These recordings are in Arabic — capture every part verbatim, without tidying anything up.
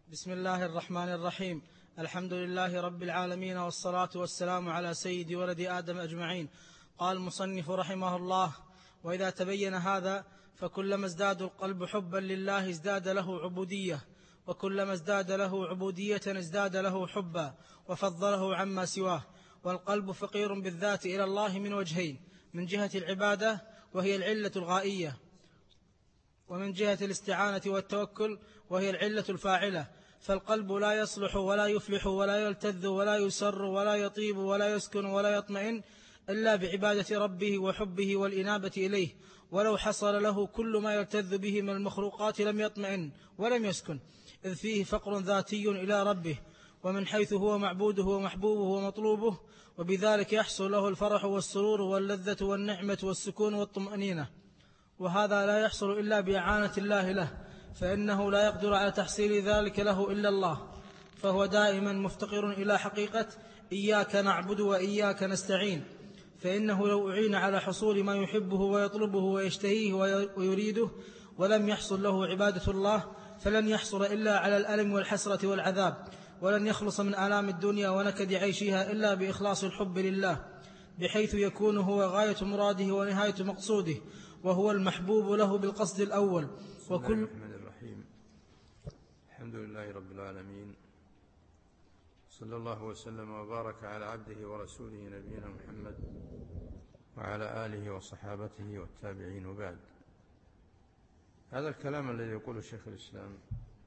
بسم الله الرحمن الرحيم. الحمد لله رب العالمين، والصلاة والسلام على سيد ولد آدم أجمعين. قال المصنف رحمه الله: وإذا تبين هذا فكلما ازداد القلب حبا لله ازداد له عبودية، وكلما ازداد له عبودية ازداد له حبا وفضله عما سواه. والقلب فقير بالذات إلى الله من وجهين: من جهة العبادة وهي العلة الغائية، ومن جهة الاستعانة والتوكل وهي العلة الفاعلة. فالقلب لا يصلح ولا يفلح ولا يلتذ ولا يسر ولا يطيب ولا يسكن ولا يطمئن إلا بعبادة ربه وحبه والإنابة إليه. ولو حصل له كل ما يلتذ به من المخلوقات لم يطمئن ولم يسكن، إذ فيه فقر ذاتي إلى ربه، ومن حيث هو معبوده ومحبوبه ومطلوبه، وبذلك يحصل له الفرح والسرور واللذة والنعمة والسكون والطمأنينة. وهذا لا يحصل إلا بإعانة الله له، فإنه لا يقدر على تحصيل ذلك له إلا الله، فهو دائما مفتقر إلى حقيقة إياك نعبد وإياك نستعين. فإنه لو أعين على حصول ما يحبه ويطلبه ويشتهيه ويريده ولم يحصل له عبادة الله فلن يحصل إلا على الألم والحسرة والعذاب، ولن يخلص من آلام الدنيا ونكد عيشها إلا بإخلاص الحب لله، بحيث يكون هو غاية مراده ونهاية مقصوده، وهو المحبوب له بالقصد الأول. وكل الرحمن الرحيم. الحمد لله رب العالمين، صلى الله وسلم وبارك على عبده ورسوله نبينا محمد وعلى آله وصحابته والتابعين. وبعد، هذا الكلام الذي يقوله شيخ الإسلام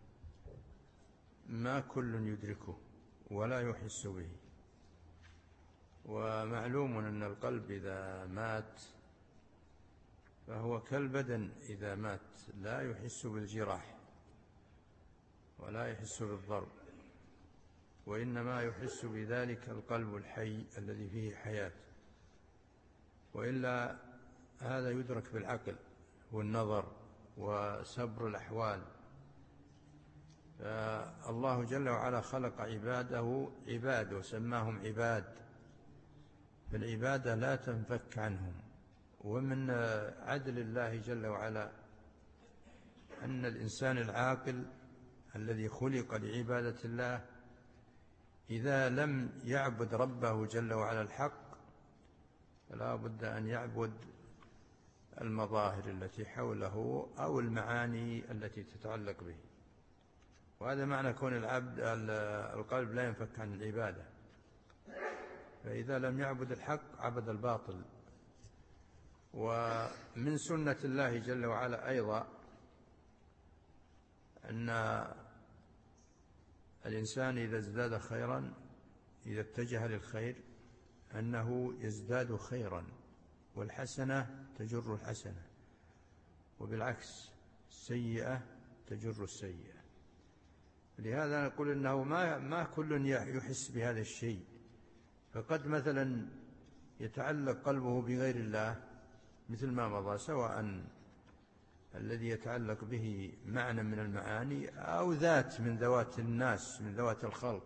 ما كل يدركه ولا يحس به، ومعلوم أن القلب إذا مات فهو كالبدن إذا مات، لا يحس بالجراح ولا يحس بالضرب، وإنما يحس بذلك القلب الحي الذي فيه حياة، وإلا هذا يدرك بالعقل والنظر وسبر الأحوال. فالله جل وعلا خلق عباده عباد وسماهم عباد، فالعبادة لا تنفك عنهم. ومن عدل الله جل وعلا أن الإنسان العاقل الذي خلق لعبادة الله إذا لم يعبد ربه جل وعلا الحق فلا بد أن يعبد المظاهر التي حوله أو المعاني التي تتعلق به. وهذا معنى كون العبد القلب لا ينفك عن العبادة، فإذا لم يعبد الحق عبد الباطل. ومن سنة الله جل وعلا أيضا أن الإنسان إذا ازداد خيرا، إذا اتجه للخير أنه يزداد خيرا، والحسنة تجر الحسنة، وبالعكس السيئة تجر السيئة. لهذا نقول إنه ما, ما كل يحس بهذا الشيء، فقد مثلا يتعلق قلبه بغير الله مثل ما مضى، سواء الذي يتعلق به معنى من المعاني أو ذات من ذوات الناس من ذوات الخلق،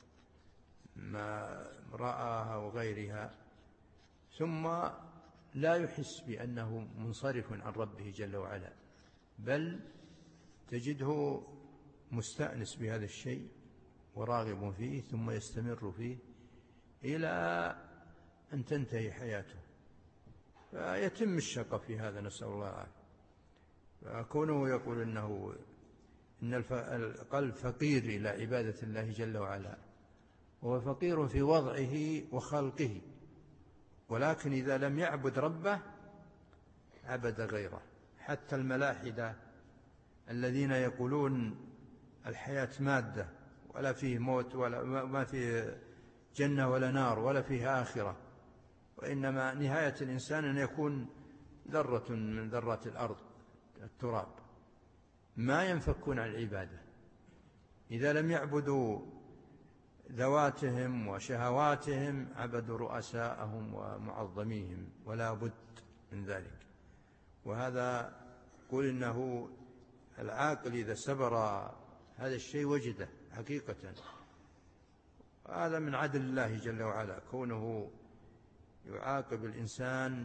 ما رآها وغيرها، ثم لا يحس بأنه منصرف عن ربه جل وعلا، بل تجده مستأنس بهذا الشيء وراغب فيه، ثم يستمر فيه إلى أن تنتهي حياته، فيتم الشقة في هذا، نسأل الله العافية. فكونه يقول إنه إن القلب فقير إلى عبادة الله جل وعلا، هو فقير في وضعه وخلقه، ولكن إذا لم يعبد ربه عبد غيره. حتى الملاحدة الذين يقولون الحياة مادة ولا فيه موت ولا ما فيه جنة ولا نار ولا فيه آخرة، وإنما نهاية الإنسان أن يكون ذرة من ذرات الأرض التراب، ما ينفكون عن العبادة. إذا لم يعبدوا ذواتهم وشهواتهم عبدوا رؤساءهم ومعظميهم، ولا بد من ذلك. وهذا يقول إنه العاقل إذا سبر هذا الشيء وجده حقيقة. هذا من عدل الله جل وعلا، كونه يعاقب الإنسان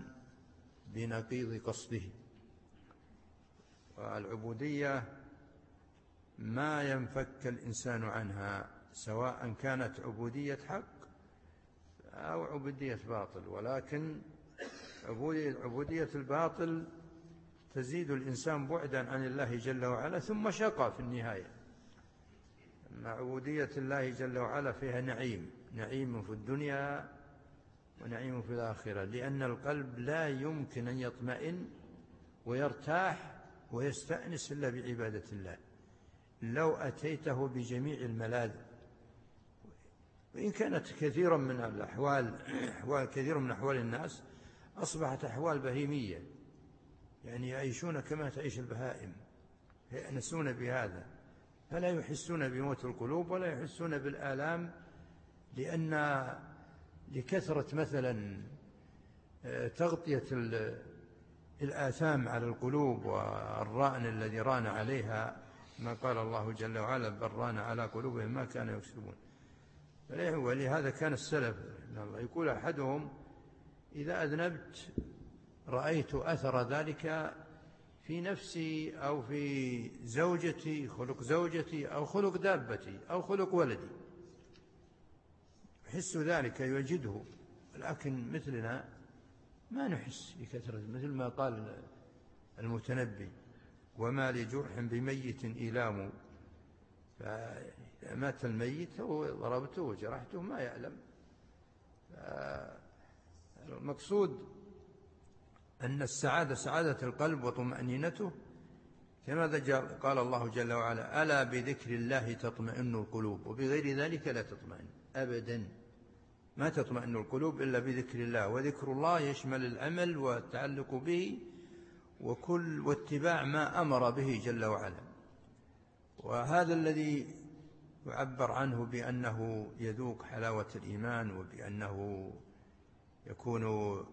بنقيض قصده. والعبودية ما ينفك الإنسان عنها، سواء كانت عبودية حق أو عبودية باطل. ولكن عبودية الباطل تزيد الإنسان بعدا عن الله جل وعلا ثم شقى في النهاية. أما عبودية الله جل وعلا فيها نعيم، نعيم في الدنيا ونعيم في الآخرة، لأن القلب لا يمكن أن يطمئن ويرتاح ويستأنس إلا بعبادة الله. لو أتيته بجميع الملاذ، وإن كانت كثيرا من الأحوال أحوال كثير من أحوال الناس أصبحت أحوال بهيمية، يعني يعيشون كما تعيش البهائم، يأنسون بهذا، فلا يحسون بموت القلوب ولا يحسون بالآلام، لأن لكثرة مثلا تغطية الآثام على القلوب والرأن الذي ران عليها، ما قال الله جل وعلا بل ران على قلوبهم ما كانوا يكسبون. ولهذا كان السلف يقول أحدهم إذا أذنبت رأيت أثر ذلك في نفسي أو في زوجتي، خلق زوجتي أو خلق دابتي أو خلق ولدي، يحس ذلك يجده. لكن مثلنا ما نحس بكثرة، مثل ما قال المتنبي وما لجرح بميت إيلام، فمات الميت وضربته وجرحته ما يعلم. المقصود أن السعادة سعادة القلب وطمأنينته، كما قال الله جل وعلا ألا بذكر الله تطمئن القلوب، وبغير ذلك لا تطمئن أبدا، ما تطمئن القلوب إلا بذكر الله. وذكر الله يشمل العمل والتعلق به وكل واتباع ما أمر به جل وعلا. وهذا الذي يعبر عنه بأنه يذوق حلاوة الإيمان، وبأنه يكون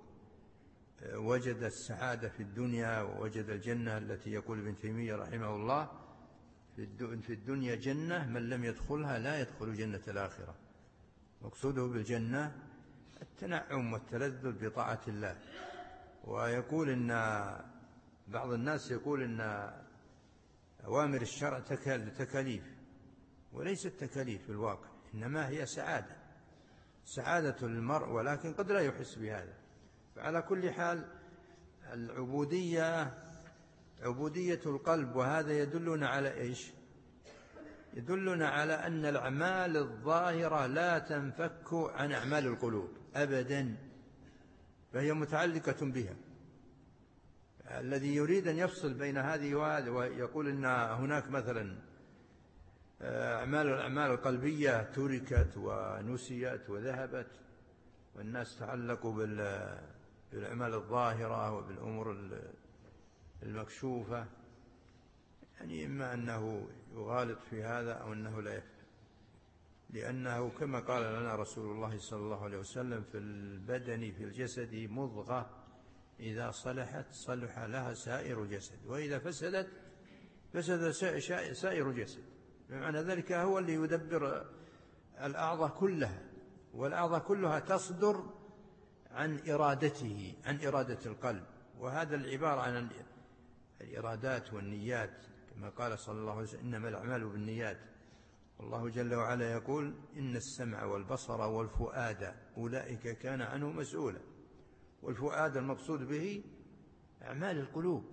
وجد السعادة في الدنيا ووجد الجنة التي يقول ابن تيمية رحمه الله في الدنيا جنة من لم يدخلها لا يدخل جنة الآخرة. مقصوده بالجنة التنعم والتلذذ بطاعة الله. ويقول إن بعض الناس يقول إن أوامر الشرع تكاليف، وليست تكاليف في الواقع، إنما هي سعادة، سعادة المرء، ولكن قد لا يحس بهذا. فعلى كل حال العبودية عبودية القلب، وهذا يدلنا على إيش؟ يدلنا على أن الأعمال الظاهرة لا تنفك عن أعمال القلوب أبدا، فهي متعلقة بها. الذي يريد أن يفصل بين هذه وهذه ويقول إن هناك مثلا أعمال الأعمال القلبية تركت ونسيت وذهبت، والناس تعلقوا بالأعمال الظاهرة وبالأمور المكشوفة، يعني إما أنه يغالط في هذا أو أنه لا يفهم، لأنه كما قال لنا رسول الله صلى الله عليه وسلم في البدن في الجسد مضغة إذا صلحت صلح لها سائر جسد، وإذا فسدت فسد سائر جسد. بمعنى ذلك هو اللي يدبر الأعضاء كلها، والأعضاء كلها تصدر عن إرادته، عن إرادة القلب. وهذا العبارة عن الإرادات والنيات، كما قال صلى الله عليه وسلم إنما الأعمال بالنيات. الله جل وعلا يقول إن السمع والبصر والفؤاد أولئك كان عنه مسؤولا. والفؤاد المقصود به أعمال القلوب،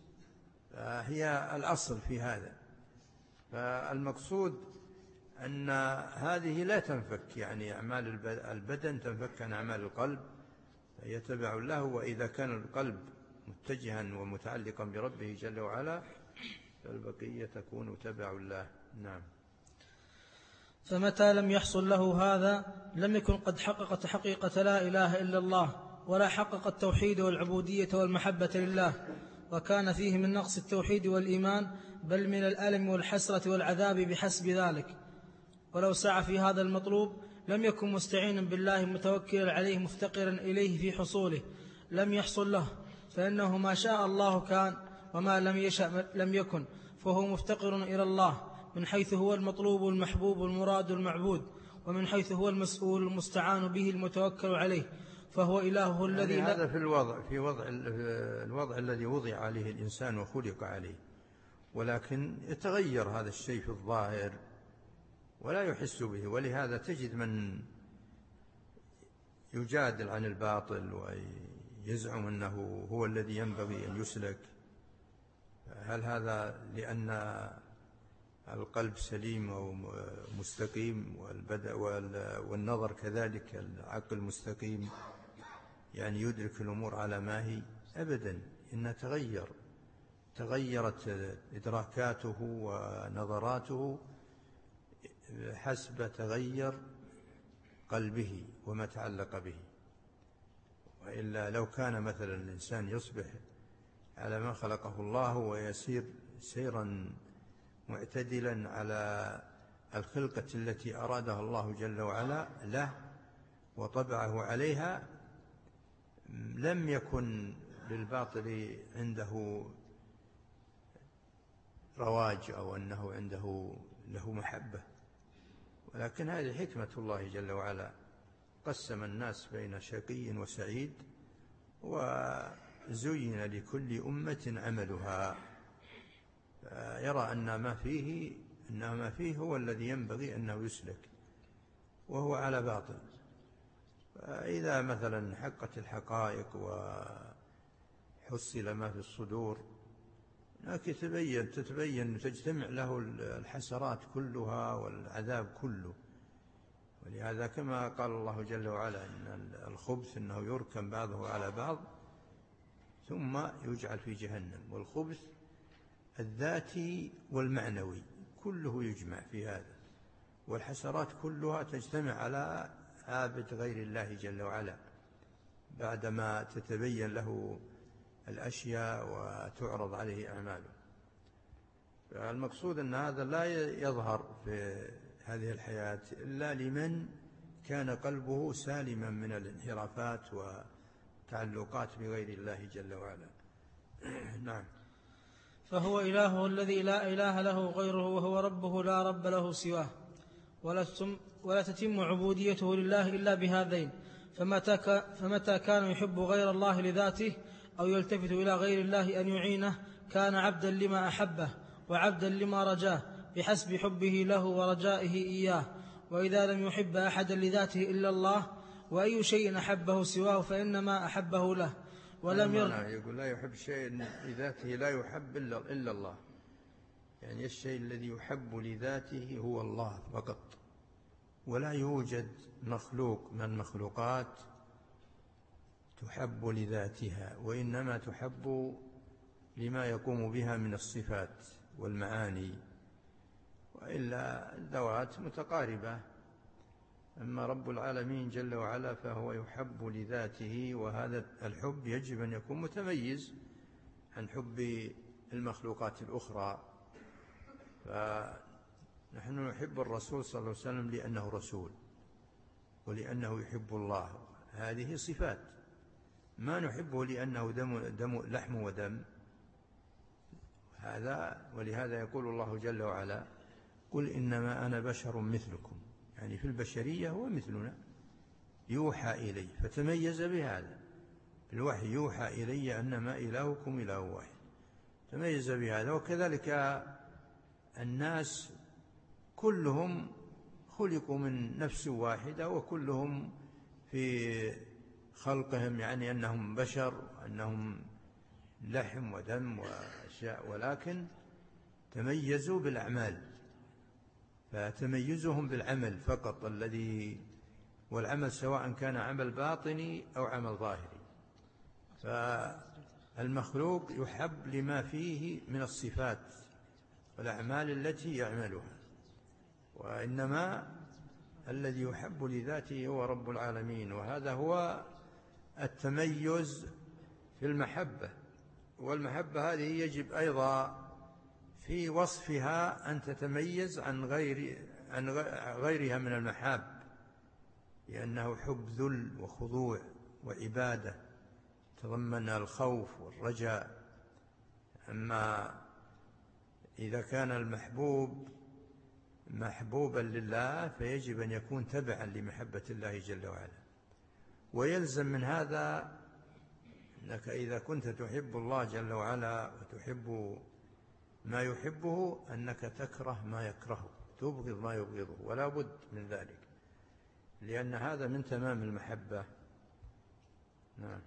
هي الأصل في هذا. فالمقصود أن هذه لا تنفك، يعني أعمال البدن تنفك عن أعمال القلب، يتبع له. وإذا كان القلب متجها ومتعلقا بربه جل وعلا فالبقية تكون تبع الله. نعم. فمتى لم يحصل له هذا لم يكن قد حققت حقيقة لا إله إلا الله، ولا حقق التوحيد والعبودية والمحبة لله، وكان فيه من نقص التوحيد والإيمان، بل من الألم والحسرة والعذاب بحسب ذلك. ولو سعى في هذا المطلوب لم يكن مستعينا بالله متوكلا عليه مفتقرا إليه في حصوله، لم يحصل له، فإنه ما شاء الله كان، وما لم يشأ لم يكن، فهو مفتقر إلى الله من حيث هو المطلوب المحبوب المراد المعبود، ومن حيث هو المسؤول المستعان به المتوكل عليه، فهو إلهه الذي يعني هذا في الوضع في وضع الوضع الذي وضع عليه الإنسان وخلق عليه. ولكن يتغير هذا الشيء في الظاهر ولا يحس به. ولهذا تجد من يجادل عن الباطل ويزعم أنه هو الذي ينبغي أن يسلك. هل هذا لأن القلب سليم أو مستقيم والنظر كذلك العقل مستقيم، يعني يدرك الأمور على ما هي؟ أبدا، إنها تغير تغيرت إدراكاته ونظراته حسب تغير قلبه وما تعلق به. وإلا لو كان مثلا الإنسان يصبح على ما خلقه الله ويسير سيرا معتدلا على الخلقة التي أرادها الله جل وعلا له وطبعه عليها، لم يكن للباطل عنده رواج أو أنه عنده له محبة. ولكن هذه حكمة الله جل وعلا، قسم الناس بين شقي وسعيد وزين لكل أمة عملها، يرى أن ما فيه أن ما فيه هو الذي ينبغي أنه يسلك وهو على باطل. فإذا مثلا حقت الحقائق وحصل ما في الصدور لكن تبين تتبين تجتمع له الحسرات كلها والعذاب كله. ولهذا كما قال الله جل وعلا إن الخبث أنه يركم بعضه على بعض ثم يجعل في جهنم، والخبث الذاتي والمعنوي كله يجمع في هذا، والحسرات كلها تجتمع على عابد غير الله جل وعلا بعدما تتبين له الأشياء وتعرض عليه أعماله. المقصود أن هذا لا يظهر في هذه الحياة إلا لمن كان قلبه سالما من الانحرافات وتعلقات بغير الله جل وعلا. نعم. فهو إله الذي لا إله له غيره، وهو ربه لا رب له سواه، ولا تتم عبوديته لله إلا بهذين. فمتى, فمتى كان يحب غير الله لذاته أو يلتفت إلى غير الله أن يعينه كان عبدا لما أحبه وعبدا لما رجاه بحسب حبه له ورجائه إياه. وإذا لم يحب أحدا لذاته إلا الله وأي شيء أحبه سواه فإنما أحبه له ولم يرضى. يقول لا يحب شيء لذاته لا يحب إلا الله، يعني الشيء الذي يحب لذاته هو الله فقط، ولا يوجد مخلوق من المخلوقات تحب لذاتها، وإنما تحب لما يقوم بها من الصفات والمعاني، وإلا الذوات متقاربة. أما رب العالمين جل وعلا فهو يحب لذاته، وهذا الحب يجب أن يكون متميز عن حب المخلوقات الأخرى. فنحن نحب الرسول صلى الله عليه وسلم لأنه رسول ولأنه يحب الله، هذه صفات. ما نحبه لأنه دم, دم لحم ودم هذا. ولهذا يقول الله جل وعلا قل إنما أنا بشر مثلكم، يعني في البشرية هو مثلنا يوحى إلي، فتميز بهذا الوحي، يوحى إلي أنما إلهكم إله واحد، تميز بهذا. وكذلك الناس كلهم خلقوا من نفس واحدة، وكلهم في خلقهم يعني أنهم بشر، أنهم لحم ودم وأشياء، ولكن تميزوا بالأعمال، فتميزهم بالعمل فقط الذي، والعمل سواء كان عمل باطني أو عمل ظاهري. فالمخلوق يحب لما فيه من الصفات والأعمال التي يعملها، وإنما الذي يحب لذاته هو رب العالمين. وهذا هو التميز في المحبة. والمحبة هذه يجب أيضا في وصفها أن تتميز عن غير عن غيرها من المحاب، لأنه حب ذل وخضوع وعبادة، تضمن الخوف والرجاء. أما إذا كان المحبوب محبوبا لله فيجب أن يكون تبعا لمحبة الله جل وعلا. ويلزم من هذا أنك إذا كنت تحب الله جل وعلا وتحب ما يحبه أنك تكره ما يكرهه، تبغض ما يبغضه، ولا بد من ذلك، لأن هذا من تمام المحبة. نعم.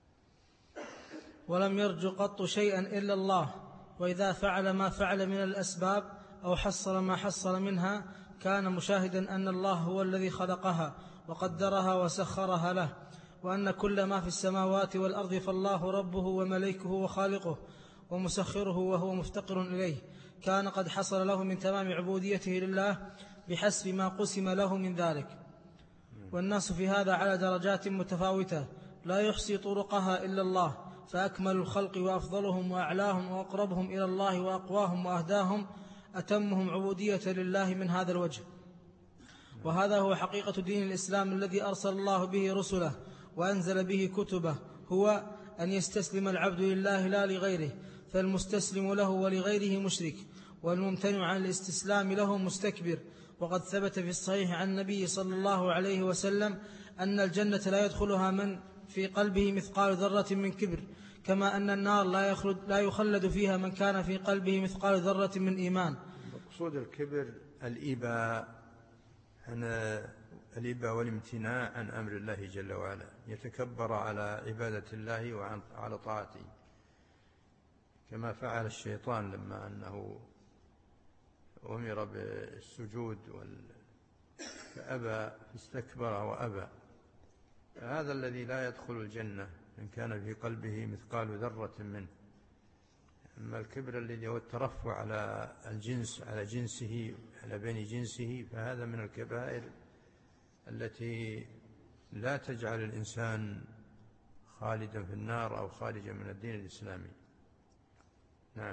ولم يرجو قط شيئا إلا الله، وإذا فعل ما فعل من الأسباب أو حصل ما حصل منها كان مشاهدا أن الله هو الذي خلقها وقدرها وسخرها له، وأن كل ما في السماوات والأرض فالله ربه ومليكه وخالقه ومسخره وهو مفتقر إليه. كان قد حصل له من تمام عبوديته لله بحسب ما قسم له من ذلك. والناس في هذا على درجات متفاوتة لا يحصي طرقها إلا الله، فأكمل الخلق وأفضلهم وأعلاهم وأقربهم إلى الله وأقواهم وأهداهم أتمهم عبودية لله من هذا الوجه. وهذا هو حقيقة دين الإسلام الذي أرسل الله به رسله وأنزل به كتبه، هو أن يستسلم العبد لله لا لغيره، فالمستسلم له ولغيره مشرك، والممتنع عن الاستسلام له مستكبر. وقد ثبت في الصحيح عن النبي صلى الله عليه وسلم أن الجنة لا يدخلها من في قلبه مثقال ذرة من كبر، كما أن النار لا يخلد, لا يخلد فيها من كان في قلبه مثقال ذرة من إيمان. مقصود الكبر الإباء عن الإباء والامتناع عن أمر الله جل وعلا، يتكبر على عبادة الله وعلى طاعته، كما فعل الشيطان لما أنه أمر بالسجود فأبى، استكبر وأبى. هذا الذي لا يدخل الجنة إن كان في قلبه مثقال ذرة منه. أما الكبر الذي هو الترفع على الجنس على جنسه على بني جنسه، فهذا من الكبائر التي لا تجعل الإنسان خالدا في النار أو خارجا من الدين الإسلامي. نعم.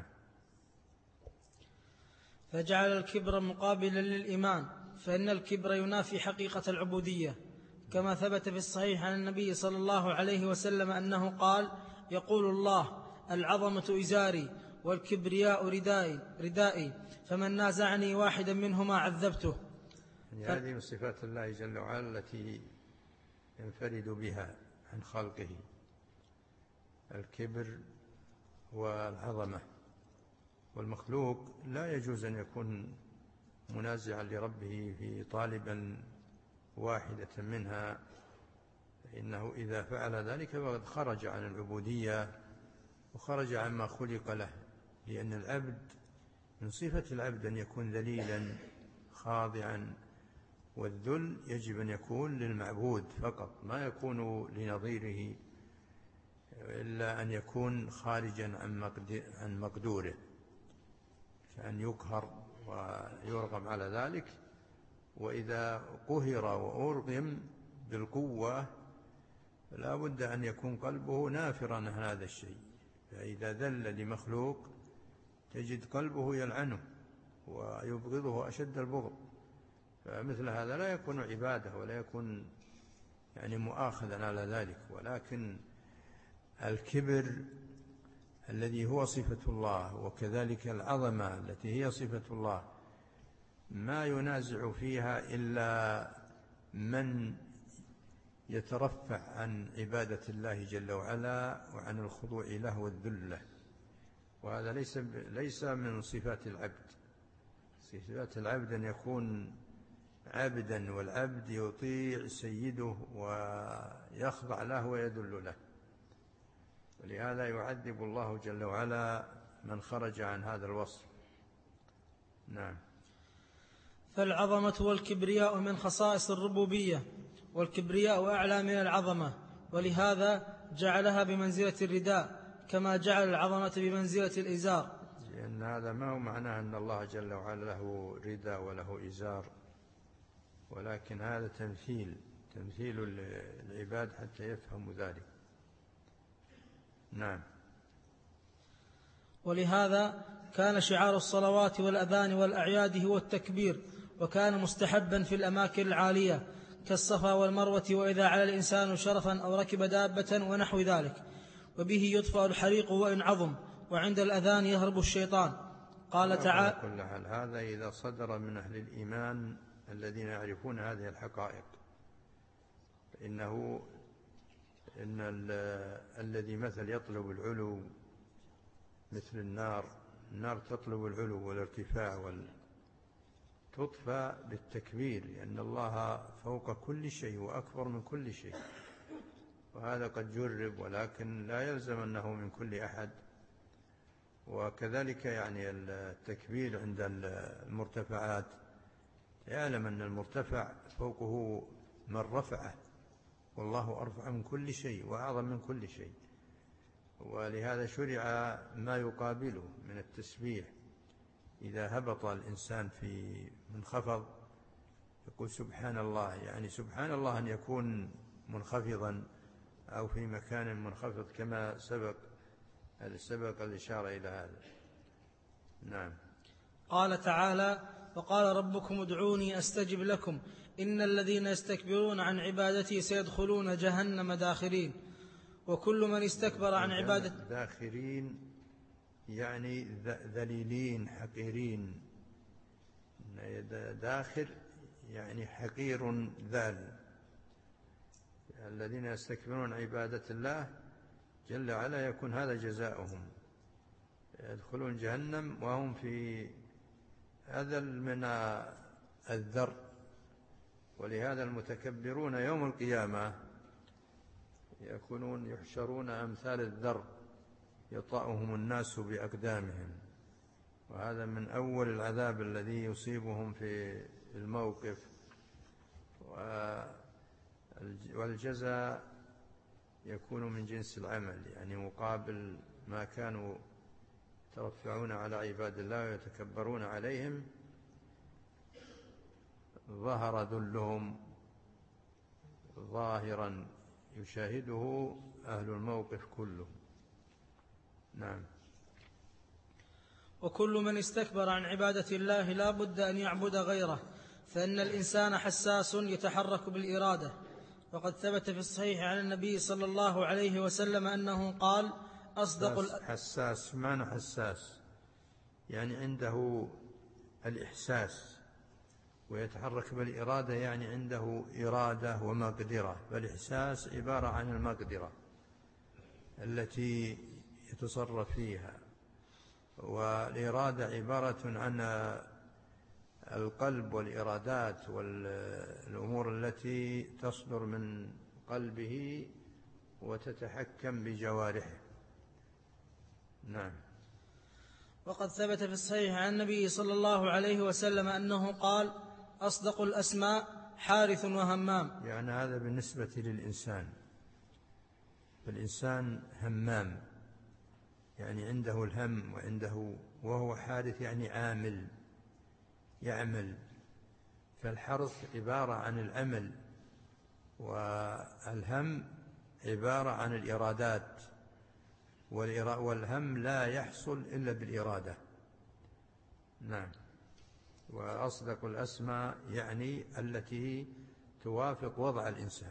فجعل الكبر مقابلا للإيمان، فإن الكبر ينافي حقيقة العبودية، كما ثبت في الصحيح عن النبي صلى الله عليه وسلم أنه قال: يقول الله: العظمة إزاري والكبرياء ردائي, ردائي فمن نازعني واحدا منهما عذبته. يعني هذه من صفات الله جل وعلا التي ينفرد بها عن خلقه، الكبر والعظمة. والمخلوق لا يجوز أن يكون منازعا لربه في طالبا واحدة منها، فإنه إذا فعل ذلك فقد خرج عن العبودية وخرج عما خلق له، لأن العبد من صفة العبد أن يكون ذليلا خاضعا، والذل يجب أن يكون للمعبود فقط، ما يكون لنظيره إلا أن يكون خارجا عن مقدوره، فأن يقهر ويرغم على ذلك. وإذا قهر وأرغم بالقوة فلا بد أن يكون قلبه نافرا عن هذا الشيء، فإذا ذل لمخلوق تجد قلبه يلعنه ويبغضه أشد البغض، فمثل هذا لا يكون عبادة ولا يكون يعني مؤاخذا على ذلك. ولكن الكبر الذي هو صفة الله وكذلك العظمة التي هي صفة الله ما ينازع فيها إلا من يترفع عن عبادة الله جل وعلا وعن الخضوع له والذل له، وهذا ليس ليس من صفات العبد. صفات العبد أن يكون عبدا، والعبد يطيع سيده ويخضع له ويذل له، ولهذا يعذب الله جل وعلا من خرج عن هذا الوصف. نعم. فالعظمة والكبرياء من خصائص الربوبية، والكبرياء أعلى من العظمة، ولهذا جعلها بمنزلة الرداء كما جعل العظمة بمنزلة الإزار. لأن هذا ما هو معناه أن الله جل وعلا له رداء وله إزار، ولكن هذا تمثيل تمثيل العباد حتى يفهموا ذلك. نعم. ولهذا كان شعار الصلوات والأذان والأعياد هو التكبير، وكان مستحبا في الأماكن العالية كالصفا والمروة، وإذا على الإنسان شرفا أو ركب دابة ونحو ذلك، وبه يطفأ الحريق وإن عظم، وعند الأذان يهرب الشيطان. قال تعالى: كل حال هذا إذا صدر من أهل الإيمان الذين يعرفون هذه الحقائق، فإنه إن الذي مثل يطلب العلو مثل النار النار تطلب العلو والارتفاع وال... تطفى بالتكبير، لأن الله فوق كل شيء وأكبر من كل شيء، وهذا قد جرب، ولكن لا يلزم أنه من كل أحد. وكذلك يعني التكبير عند المرتفعات، يعلم أن المرتفع فوقه من رفعه، والله أرفع من كل شيء وأعظم من كل شيء، ولهذا شرع ما يقابله من التسبيح. إذا هبط الإنسان في منخفض يقول سبحان الله، يعني سبحان الله أن يكون منخفضا أو في مكان منخفض، كما سبق سبق الإشارة إلى هذا. نعم. قال تعالى: وقال ربكم ادعوني أستجب لكم إن الذين يستكبرون عن عبادتي سيدخلون جهنم داخرين. وكل من استكبر عن عبادة داخرين يعني ذليلين حقيرين، داخر يعني حقير ذال. الذين يستكبرون عن عبادة الله جل وعلا يكون هذا جزاؤهم، يدخلون جهنم وهم في أذل من الذر. ولهذا المتكبرون يوم القيامة يكونون يحشرون أمثال الذر يطأهم الناس بأقدامهم، وهذا من أول العذاب الذي يصيبهم في الموقف. والجزاء يكون من جنس العمل، يعني مقابل ما كانوا يترفعون على عباد الله ويتكبرون عليهم ظهر ذلهم ظاهرا يشاهده أهل الموقف كله. نعم. وكل من استكبر عن عبادة الله لا بد أن يعبد غيره، فإن الإنسان حساس يتحرك بالإرادة. وقد ثبت في الصحيح عن النبي صلى الله عليه وسلم أنه قال: أصدق حساس. معنى حساس يعني عنده الإحساس، ويتحرك بالإرادة يعني عنده إرادة ومقدرة. فالإحساس عبارة عن المقدرة التي يتصرف فيها، والإرادة عبارة عن القلب والإرادات والأمور التي تصدر من قلبه وتتحكم بجوارحه. نعم. وقد ثبت في الصحيح عن النبي صلى الله عليه وسلم أنه قال: أصدق الأسماء حارث وهمام. يعني هذا بالنسبة للإنسان، فالإنسان همام يعني عنده الهم وعنده، وهو حارث يعني عامل يعمل. فالحرث عبارة عن العمل، والهم عبارة عن الإرادات، والهم لا يحصل إلا بالإرادة. نعم. وأصدق الأسماء يعني التي توافق وضع الإنسان،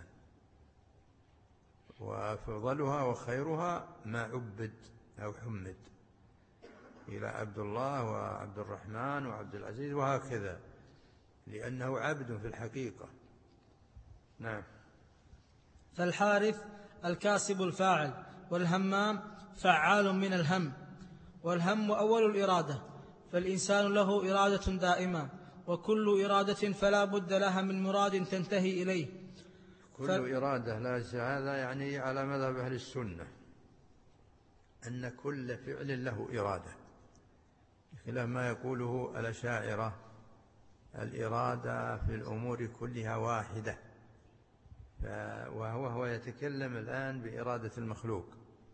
وأفضلها وخيرها ما عبد أو حمد، إلى عبد الله وعبد الرحمن وعبد العزيز وهكذا، لأنه عبد في الحقيقة. نعم. فالحارث الكاسب الفاعل، والهمام فعال من الهم. والهم أول الإرادة، فالإنسان له إرادة دائمة، وكل إرادة فلا بد لها من مراد تنتهي إليه. كل ف... إرادة لا، هذا يعني على مذهب أهل السنة أن كل فعل له إرادة، خلاف ما يقوله الأشاعرة الإرادة في الأمور كلها واحدة. وهو هو يتكلم الآن بإرادة المخلوق،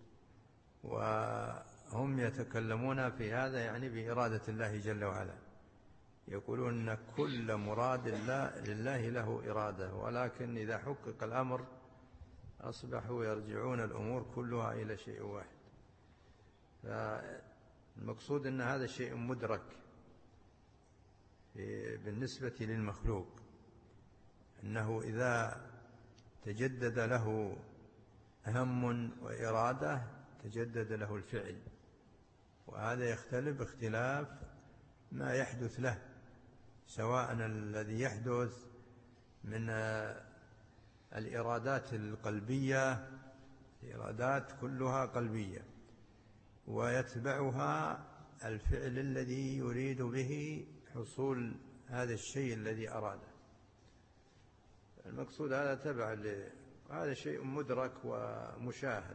وهم يتكلمون في هذا يعني بإرادة الله جل وعلا، يقولون أن كل مراد الله لله له إرادة، ولكن إذا حقق الأمر أصبحوا يرجعون الأمور كلها إلى شيء واحد. فالمقصود أن هذا شيء مدرك بالنسبة للمخلوق، أنه إذا تجدد له هم وإرادة تجدد له الفعل، وهذا يختلف اختلاف ما يحدث له، سواء الذي يحدث من الإرادات القلبية، الإرادات كلها قلبية، ويتبعها الفعل الذي يريد به حصول هذا الشيء الذي أراده. المقصود هذا تبع، هذا شيء مدرك ومشاهد،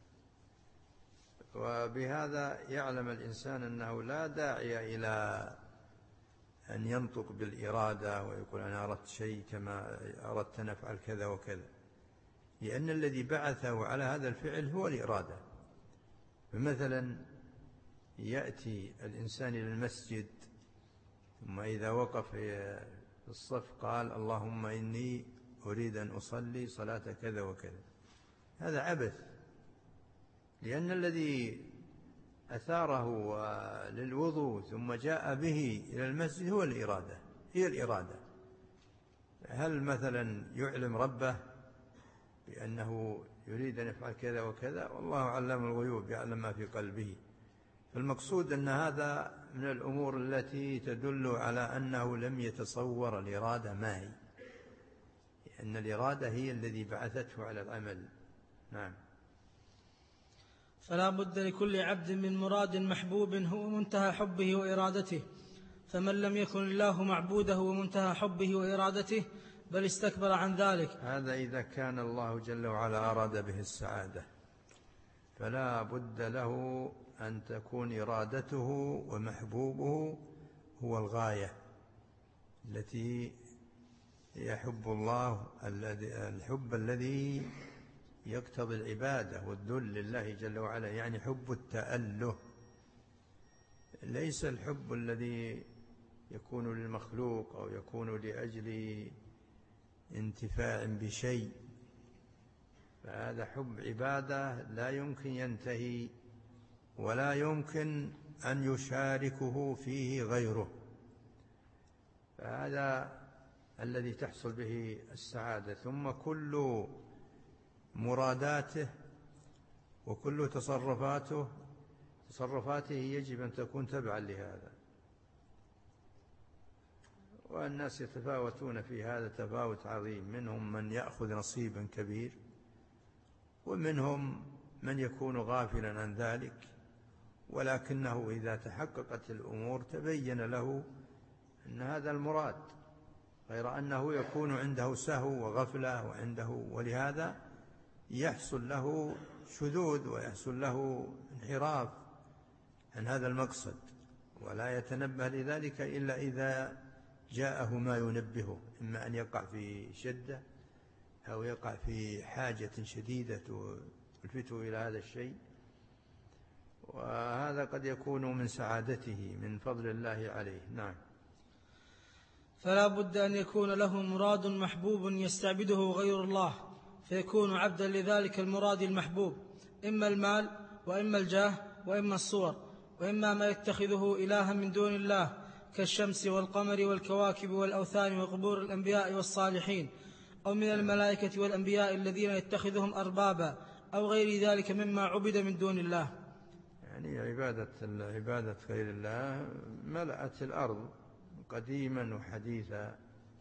وبهذا يعلم الإنسان أنه لا داعي إلى أن ينطق بالإرادة ويقول أنا أردت شيء كما أردت أن أفعل كذا وكذا، لأن الذي بعثه على هذا الفعل هو الإرادة. فمثلا يأتي الإنسان إلى المسجد، ثم إذا وقف في الصف قال اللهم إني أريد أن أصلي صلاة كذا وكذا، هذا عبث، لأن الذي أثاره للوضوء ثم جاء به إلى المسجد هو الإرادة، هي الإرادة. هل مثلا يعلم ربه بأنه يريد أن يفعل كذا وكذا؟ والله علام الغيوب، يعلم ما في قلبه. فالمقصود أن هذا من الأمور التي تدل على أنه لم يتصور الإرادة ما هي، لأن الإرادة هي الذي بعثته على العمل. نعم. فلا بد لكل عبد من مراد محبوب هو منتهى حبه وإرادته، فمن لم يكن الله معبوده ومنتهى حبه وإرادته بل استكبر عن ذلك. هذا إذا كان الله جل وعلا أراد به السعادة، فلا بد له أن تكون إرادته ومحبوبه هو الغاية التي يحب الله، الحب الذي يقتضي العبادة والذل لله جل وعلا، يعني حب التأله، ليس الحب الذي يكون للمخلوق أو يكون لأجل انتفاع بشيء، فهذا حب عبادة لا يمكن ينتهي ولا يمكن أن يشاركه فيه غيره، فهذا الذي تحصل به السعادة. ثم كل مراداته وكل تصرفاته تصرفاته يجب أن تكون تبعا لهذا. والناس يتفاوتون في هذا تفاوت عظيم، منهم من يأخذ نصيبا كبير، ومنهم من يكون غافلا عن ذلك، ولكنه إذا تحققت الأمور تبين له أن هذا المراد، غير أنه يكون عنده سهو وغفلة وعنده، ولهذا يحصل له شذوذ ويحصل له انحراف عن هذا المقصد، ولا يتنبه لذلك إلا إذا جاءه ما ينبهه، إما أن يقع في شدة أو يقع في حاجة شديدة تلفته إلى هذا الشيء، وهذا قد يكون من سعادته من فضل الله عليه. نعم. فلا بد أن يكون له مراد محبوب يستعبده غير الله، فيكون عبدا لذلك المراد المحبوب، إما المال وإما الجاه وإما الصور وإما ما يتخذه إلها من دون الله كالشمس والقمر والكواكب والأوثان وقبور الأنبياء والصالحين، أو من الملائكة والأنبياء الذين يتخذهم أربابا أو غير ذلك مما عبد من دون الله. يعني عبادة عبادة غير الله ملأت الأرض قديما وحديثا،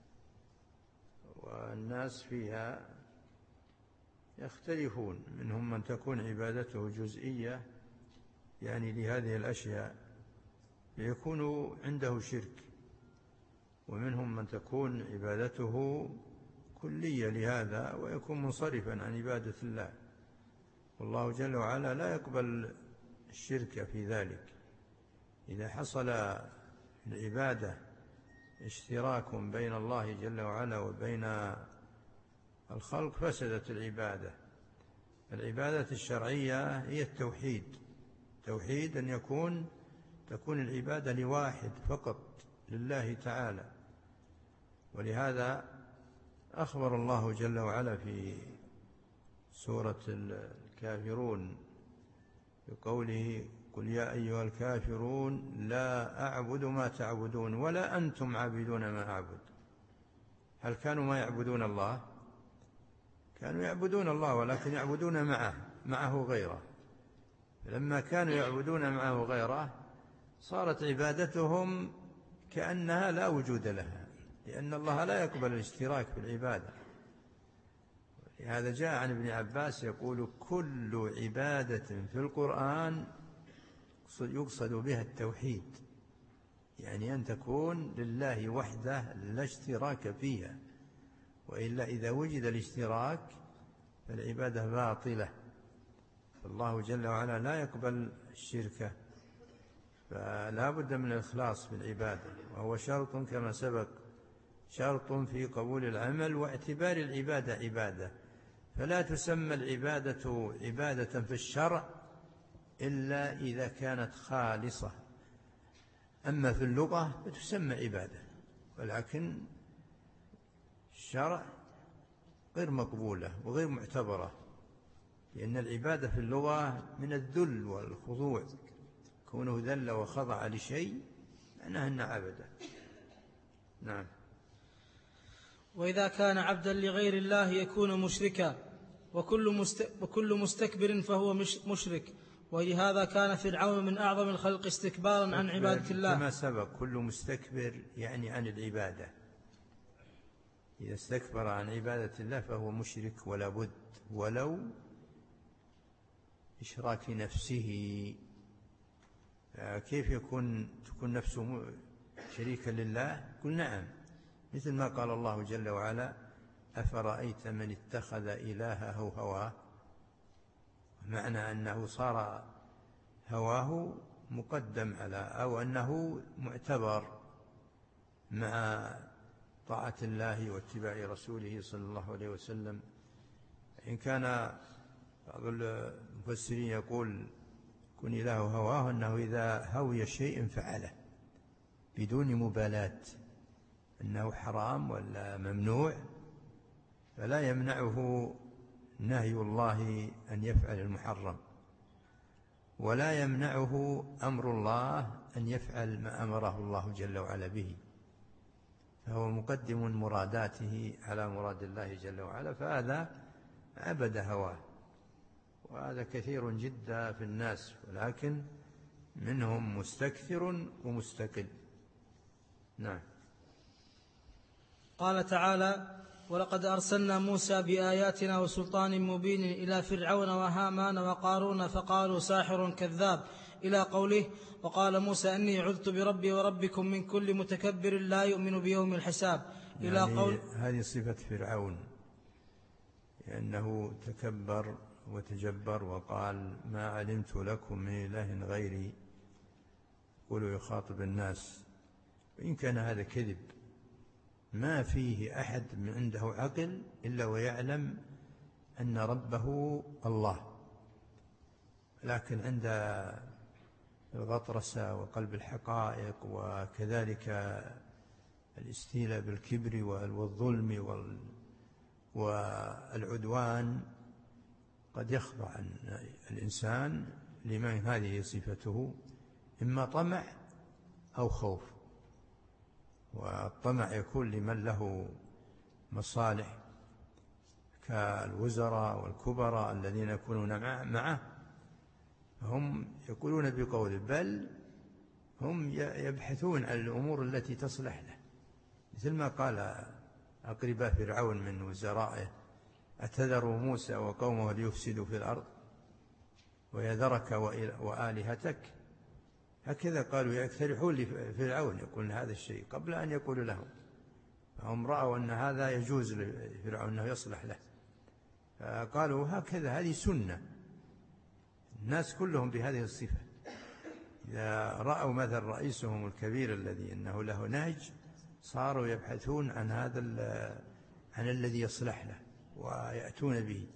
والناس فيها يختلفون، منهم من تكون عبادته جزئية يعني لهذه الأشياء فيكون عنده شرك، ومنهم من تكون عبادته كلية لهذا ويكون منصرفا عن عبادة الله، والله جل وعلا لا يقبل الشرك في ذلك. إذا حصل العبادة اشتراك بين الله جل وعلا وبين الخلق فسدت العبادة. العبادة الشرعية هي التوحيد، توحيد أن يكون تكون العبادة لواحد فقط لله تعالى، ولهذا أخبر الله جل وعلا في سورة الكافرون بقوله قل يا أيها الكافرون لا أعبد ما تعبدون ولا أنتم عابدون ما أعبد. هل كانوا ما يعبدون الله؟ كانوا يعبدون الله، ولكن يعبدون معه معه غيره. لما كانوا يعبدون معه غيره صارت عبادتهم كأنها لا وجود لها، لأن الله لا يقبل الاشتراك في العبادة. لهذا جاء عن ابن عباس يقول كل عبادة في القرآن يقصد بها التوحيد، يعني أن تكون لله وحده لا اشتراك فيها، وإلا إذا وجد الاشتراك فالعبادة باطلة، فالله جل وعلا لا يقبل الشرك، فلا بد من الإخلاص في العبادة، وهو شرط كما سبق، شرط في قبول العمل واعتبار العبادة عبادة، فلا تسمى العبادة عبادة في الشرع إلا إذا كانت خالصة، أما في اللغة فتسمى عبادة، ولكن الشرع غير مقبولة وغير معتبرة، لأن العبادة في اللغة من الذل والخضوع، كونه ذل وخضع لشيء معناه أنه عبده. نعم. وإذا كان عبدا لغير الله يكون مشركا، وكل, مست... وكل مستكبر فهو مش... مشرك، ولهذا كان فرعون من أعظم الخلق استكبارا عن عبادة الله. كما سبق، كل مستكبر يعني عن العبادة، إذا استكبر عن عبادة الله فهو مشرك ولا بد، ولو إشراك نفسه. كيف يكون تكون نفسه شريكا لله؟ قل نعم، مثل ما قال الله جل وعلا: أفرأيت من اتخذ إلهه هواه، معنى أنه صار هواه مقدم على، أو أنه معتبر مع طاعة الله واتباع رسوله صلى الله عليه وسلم. إن كان بعض المفسرين يقول كن إله هواه أنه إذا هوي شيء فعله بدون مبالاة أنه حرام ولا ممنوع، فلا يمنعه نهي الله أن يفعل المحرم، ولا يمنعه أمر الله أن يفعل ما أمره الله جل وعلا به، فهو مقدم مراداته على مراد الله جل وعلا، فهذا عبد هواه، وهذا كثير جدا في الناس، ولكن منهم مستكثر ومستقل. نعم. قال تعالى: ولقد أرسلنا موسى بآياتنا وسلطان مبين إلى فرعون وهامان وقارون فقالوا ساحر كذاب، إلى قوله: وقال موسى إني عذت بربي وربكم من كل متكبر لا يؤمن بيوم الحساب، إلى يعني قول. هذه صفة فرعون، لأنه تكبر وتجبر وقال: ما علمت لكم من إله غيري، قولوا يخاطب الناس، وإن كان هذا كذب، ما فيه أحد من عنده عقل إلا ويعلم أن ربه الله، لكن عند الغطرسة وقلب الحقائق وكذلك الاستيلاء بالكبر والظلم والعدوان قد يخضع الإنسان لمن هذه صفته، إما طمع أو خوف، والطمع يكون لمن له مصالح كالوزراء والكبراء الذين يكونون معه، هم يقولون بقوله، بل هم يبحثون عن الأمور التي تصلح له، مثل ما قال أقرباء فرعون من وزرائه: أتذر موسى وقومه ليفسدوا في الأرض ويذرك وآلهتك، هكذا قالوا يقترحون لفرعون، يقولون هذا الشيء قبل أن يقول لهم، فهم رأوا أن هذا يجوز لفرعون أنه يصلح له، فقالوا هكذا، هذه سنة، الناس كلهم بهذه الصفة، إذا رأوا مثل رئيسهم الكبير الذي أنه له نهج صاروا يبحثون عن هذا عن الذي يصلح له ويأتون به.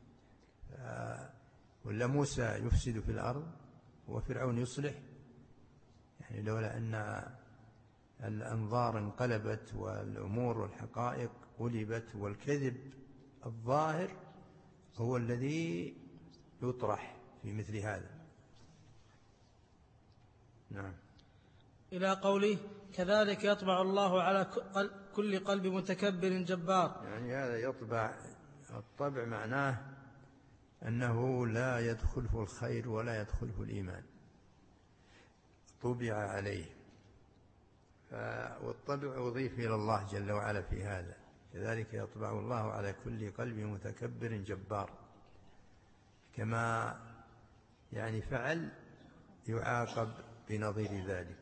ولا موسى يفسد في الأرض وفرعون يصلح، يعني لولا أن الأنظار انقلبت والأمور والحقائق قلبت، والكذب الظاهر هو الذي يطرح في مثل هذا. نعم. إلى قوله: كذلك يطبع الله على كل قلب متكبر جبار، يعني هذا يطبع، الطبع معناه أنه لا يدخله الخير ولا يدخله الإيمان، طبع عليه، والطبع أضيف إلى الله جل وعلا في هذا، كذلك يطبع الله على كل قلب متكبر جبار، كما يعني فعل يعاقب بنظير ذلك.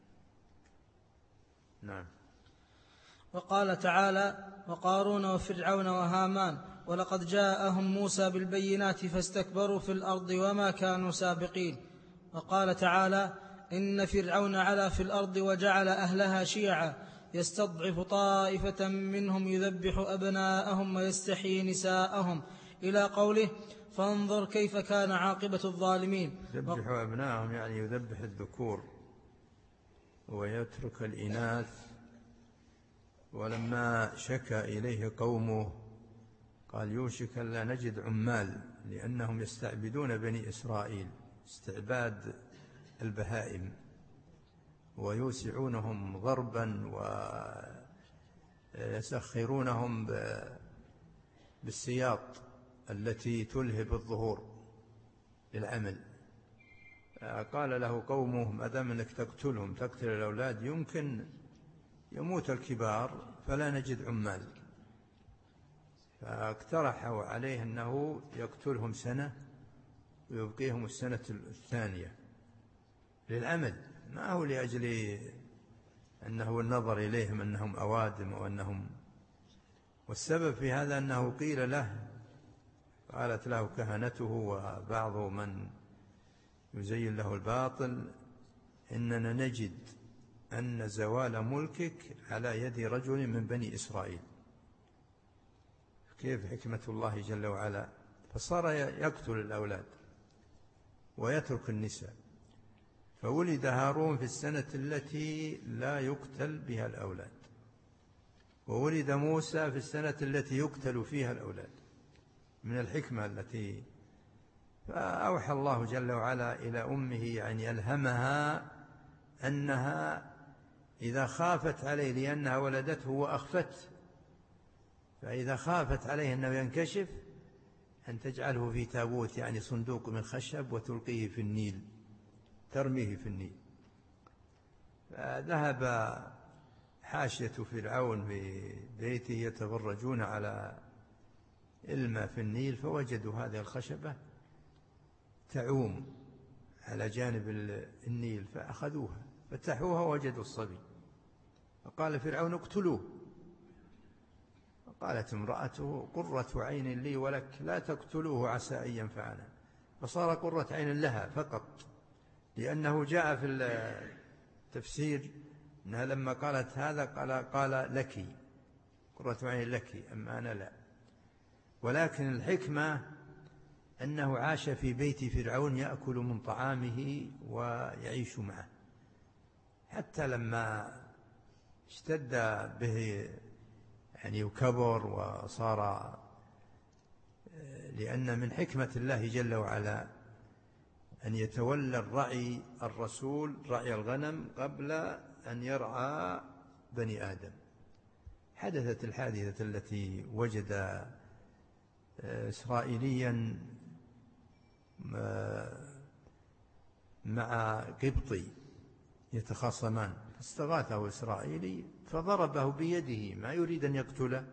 نعم. وقال تعالى: وقارون وفرعون وهامان ولقد جاءهم موسى بالبينات فاستكبروا في الأرض وما كانوا سابقين. وقال تعالى: إن فرعون علا في الأرض وجعل أهلها شيعا يستضعف طائفة منهم يذبح أبناءهم ويستحيي نساءهم، إلى قوله: فانظر كيف كان عاقبة الظالمين. يذبح أبناءهم يعني يذبح الذكور ويترك الإناث. ولما شكى إليه قومه قال: يوشك لا نجد عمال، لأنهم يستعبدون بني إسرائيل استعباد البهائم، ويوسعونهم ضربا ويسخرونهم بالسياط التي تلهب الظهور للعمل. قال له قومه: ما دام انك تقتلهم تقتل الأولاد يمكن يموت الكبار فلا نجد عمال. فاقترحوا عليه أنه يقتلهم سنة ويبقيهم السنة الثانية للعمل، ما هو لأجل أنه النظر إليهم أنهم أوادم أو أنهم. والسبب في هذا أنه قيل له، قالت له كهنته وبعض من يزين له الباطل: إننا نجد أن زوال ملكك على يد رجل من بني إسرائيل. كيف حكمة الله جل وعلا؟ فصار يقتل الأولاد ويترك النساء. فولد هارون في السنة التي لا يقتل بها الأولاد، وولد موسى في السنة التي يقتل فيها الأولاد، من الحكمة التي. فأوحى الله جل وعلا إلى أمه، يعني ألهمها أنها إذا خافت عليه لأنها ولدته وأخفت، فإذا خافت عليه أنه ينكشف أن تجعله في تابوت، يعني صندوق من خشب، وتلقيه في النيل، ترميه في النيل. فذهب حاشية فرعون ببيته يتفرجون على الماء في النيل، فوجدوا هذه الخشبة تعوم على جانب النيل، فأخذوها فتحوها ووجدوا الصبي. فقال فرعون: اقتلوه. قالت امرأته: قرة عين لي ولك لا تقتلوه عسى أن ينفعنا. فصار قرة عين لها فقط، لأنه جاء في التفسير أنها لما قالت هذا قال, قال لك قرة عين لك، أما أنا لا. ولكن الحكمة أنه عاش في بيت فرعون يأكل من طعامه ويعيش معه، حتى لما اشتد به يعني وكبر وصار. لأن من حكمة الله جل وعلا أن يتولى الرعي الرسول رعي الغنم قبل أن يرعى بني آدم. حدثت الحادثة التي وجد إسرائيليا مع قبطي يتخاصمان، فاستغاثه إسرائيلي فضربه بيده، ما يريد أن يقتله،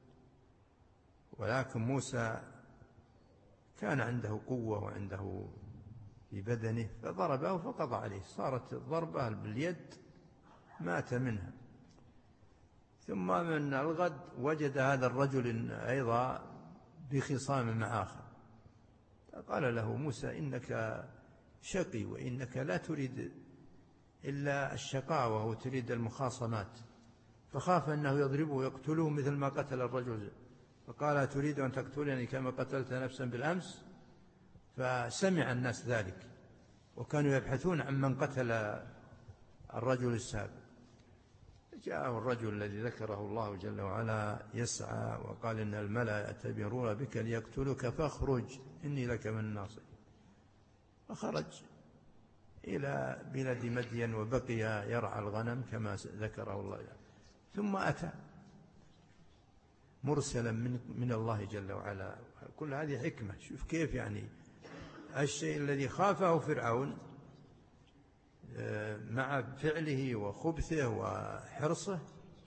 ولكن موسى كان عنده قوة وعنده في بدنه فضربه فقضى عليه، صارت الضربة باليد مات منها. ثم من الغد وجد هذا الرجل أيضا بخصام مع آخر، فقال له موسى: إنك شقي وإنك لا تريد إلا الشقاوة وتريد المخاصمات. فخاف أنه يضربه ويقتله مثل ما قتل الرجل، فقال: تريد أن تقتلني كما قتلت نفسا بالأمس؟ فسمع الناس ذلك، وكانوا يبحثون عن من قتل الرجل السابق. جاءه الرجل الذي ذكره الله جل وعلا يسعى وقال: إن الملأ يأتمرون بك ليقتلوك فاخرج إني لك من الناصر. فخرج إلى بلاد مدين وبقي يرعى الغنم كما ذكره الله جل. ثم أتى مرسلا من, من الله جل وعلا. كل هذه حكمة. شوف كيف يعني الشيء الذي خافه فرعون مع فعله وخبثه وحرصه،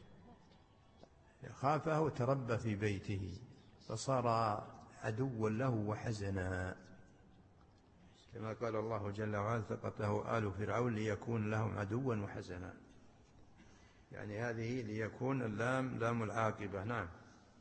خافه تربى في بيته فصار عدوا له وحزنا. كما قال الله جل وعلا التقطه آل فرعون ليكون لهم عدوا وحزنا، يعني هذه ليكون اللام لام العاقبة. نعم.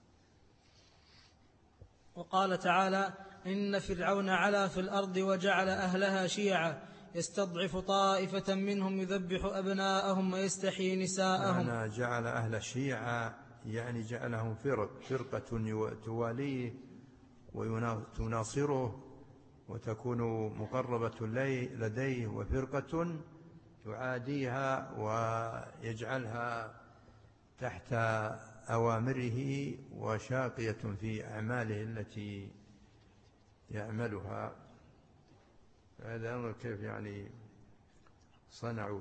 وقال تعالى: إن فرعون علا في الأرض وجعل أهلها شيعا يستضعف طائفة منهم يذبح أبناءهم ويستحيي نساءهم. أنا جعل أهل شيعا يعني جعلهم فرق فرقة تواليه وتناصره وتكون مقربة لديه، وفرقة تعاديها ويجعلها تحت أوامره وشاقية في أعماله التي يعملها. هذا أمر كيف يعني صنعوا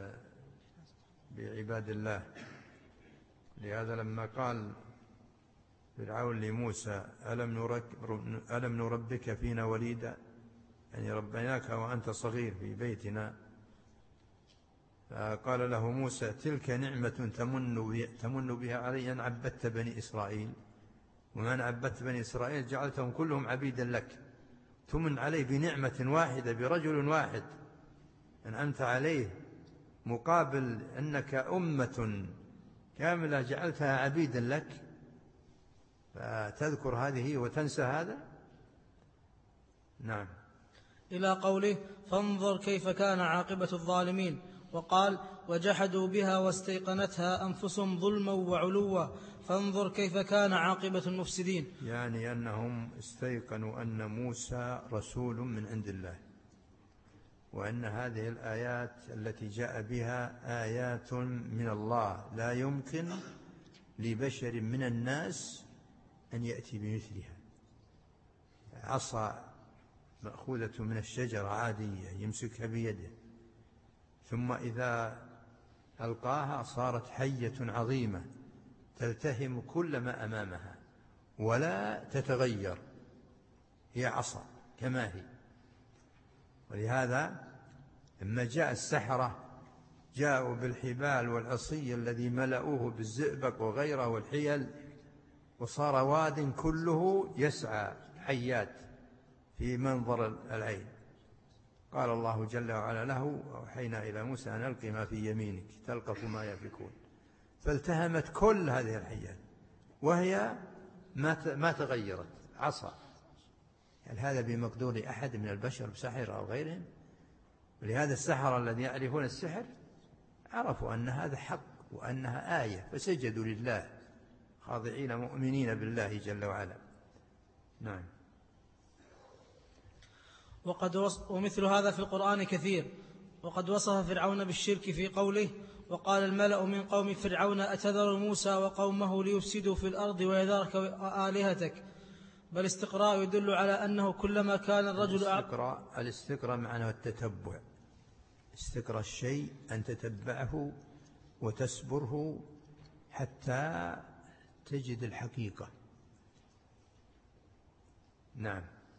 بعباد الله. لهذا لما قال فرعون لموسى: ألم, ألم نربك فينا وليدا، يعني ربيناك وأنت صغير في بيتنا. فقال له موسى: تلك نعمة تمن, تمن بها علي أن عبدت بني إسرائيل، ومن عبدت بني إسرائيل جعلتهم كلهم عبيدا لك. تمن علي بنعمة واحدة، برجل واحد أنعمت عليه، مقابل أنك أمة كاملة جعلتها عبيدا لك، فتذكر هذه وتنسى هذا. نعم. إلى قوله: فانظر كيف كان عاقبة الظالمين. وقال: وجحدوا بها واستيقنتها أنفسهم ظلما وعلوا فانظر كيف كان عاقبة المفسدين. يعني أنهم استيقنوا أن موسى رسول من عند الله، وأن هذه الآيات التي جاء بها آيات من الله لا يمكن لبشر من الناس أن يأتي بمثلها. عصا مأخوذة من الشجرة عادية يمسكها بيده، ثم إذا ألقاها صارت حية عظيمة تلتهم كل ما أمامها ولا تتغير، هي عصا كما هي. ولهذا لما جاء السحرة جاءوا بالحبال والعصي الذي ملأوه بالزئبق وغيره والحيل، وصار واد كله يسعى حيات في منظر العين. قال الله جل وعلا له: أوحينا إلى موسى أن ألق ما في يمينك تلقف ما يفكون. فالتهمت كل هذه الحيات وهي ما تغيرت، عصا. هل هذا بمقدور أحد من البشر بسحر أو غيرهم؟ ولهذا السحرة الذين يعرفون السحر عرفوا أن هذا حق وأنها آية، فسجدوا لله خاضعين مؤمنين بالله جل وعلا. نعم. وقد وص... ومثل هذا في القرآن كثير. وقد وصف فرعون بالشرك في قوله: وقال الملأ من قوم فرعون أتذر موسى وقومه ليفسدوا في الأرض ويذرك آلهتك. بل استقراء يدل على أنه كلما كان الرجل الاستقراء, الاستقراء معناه التتبع. استقراء الشيء أن تتبعه وتسبره حتى تجد الحقيقة. نعم.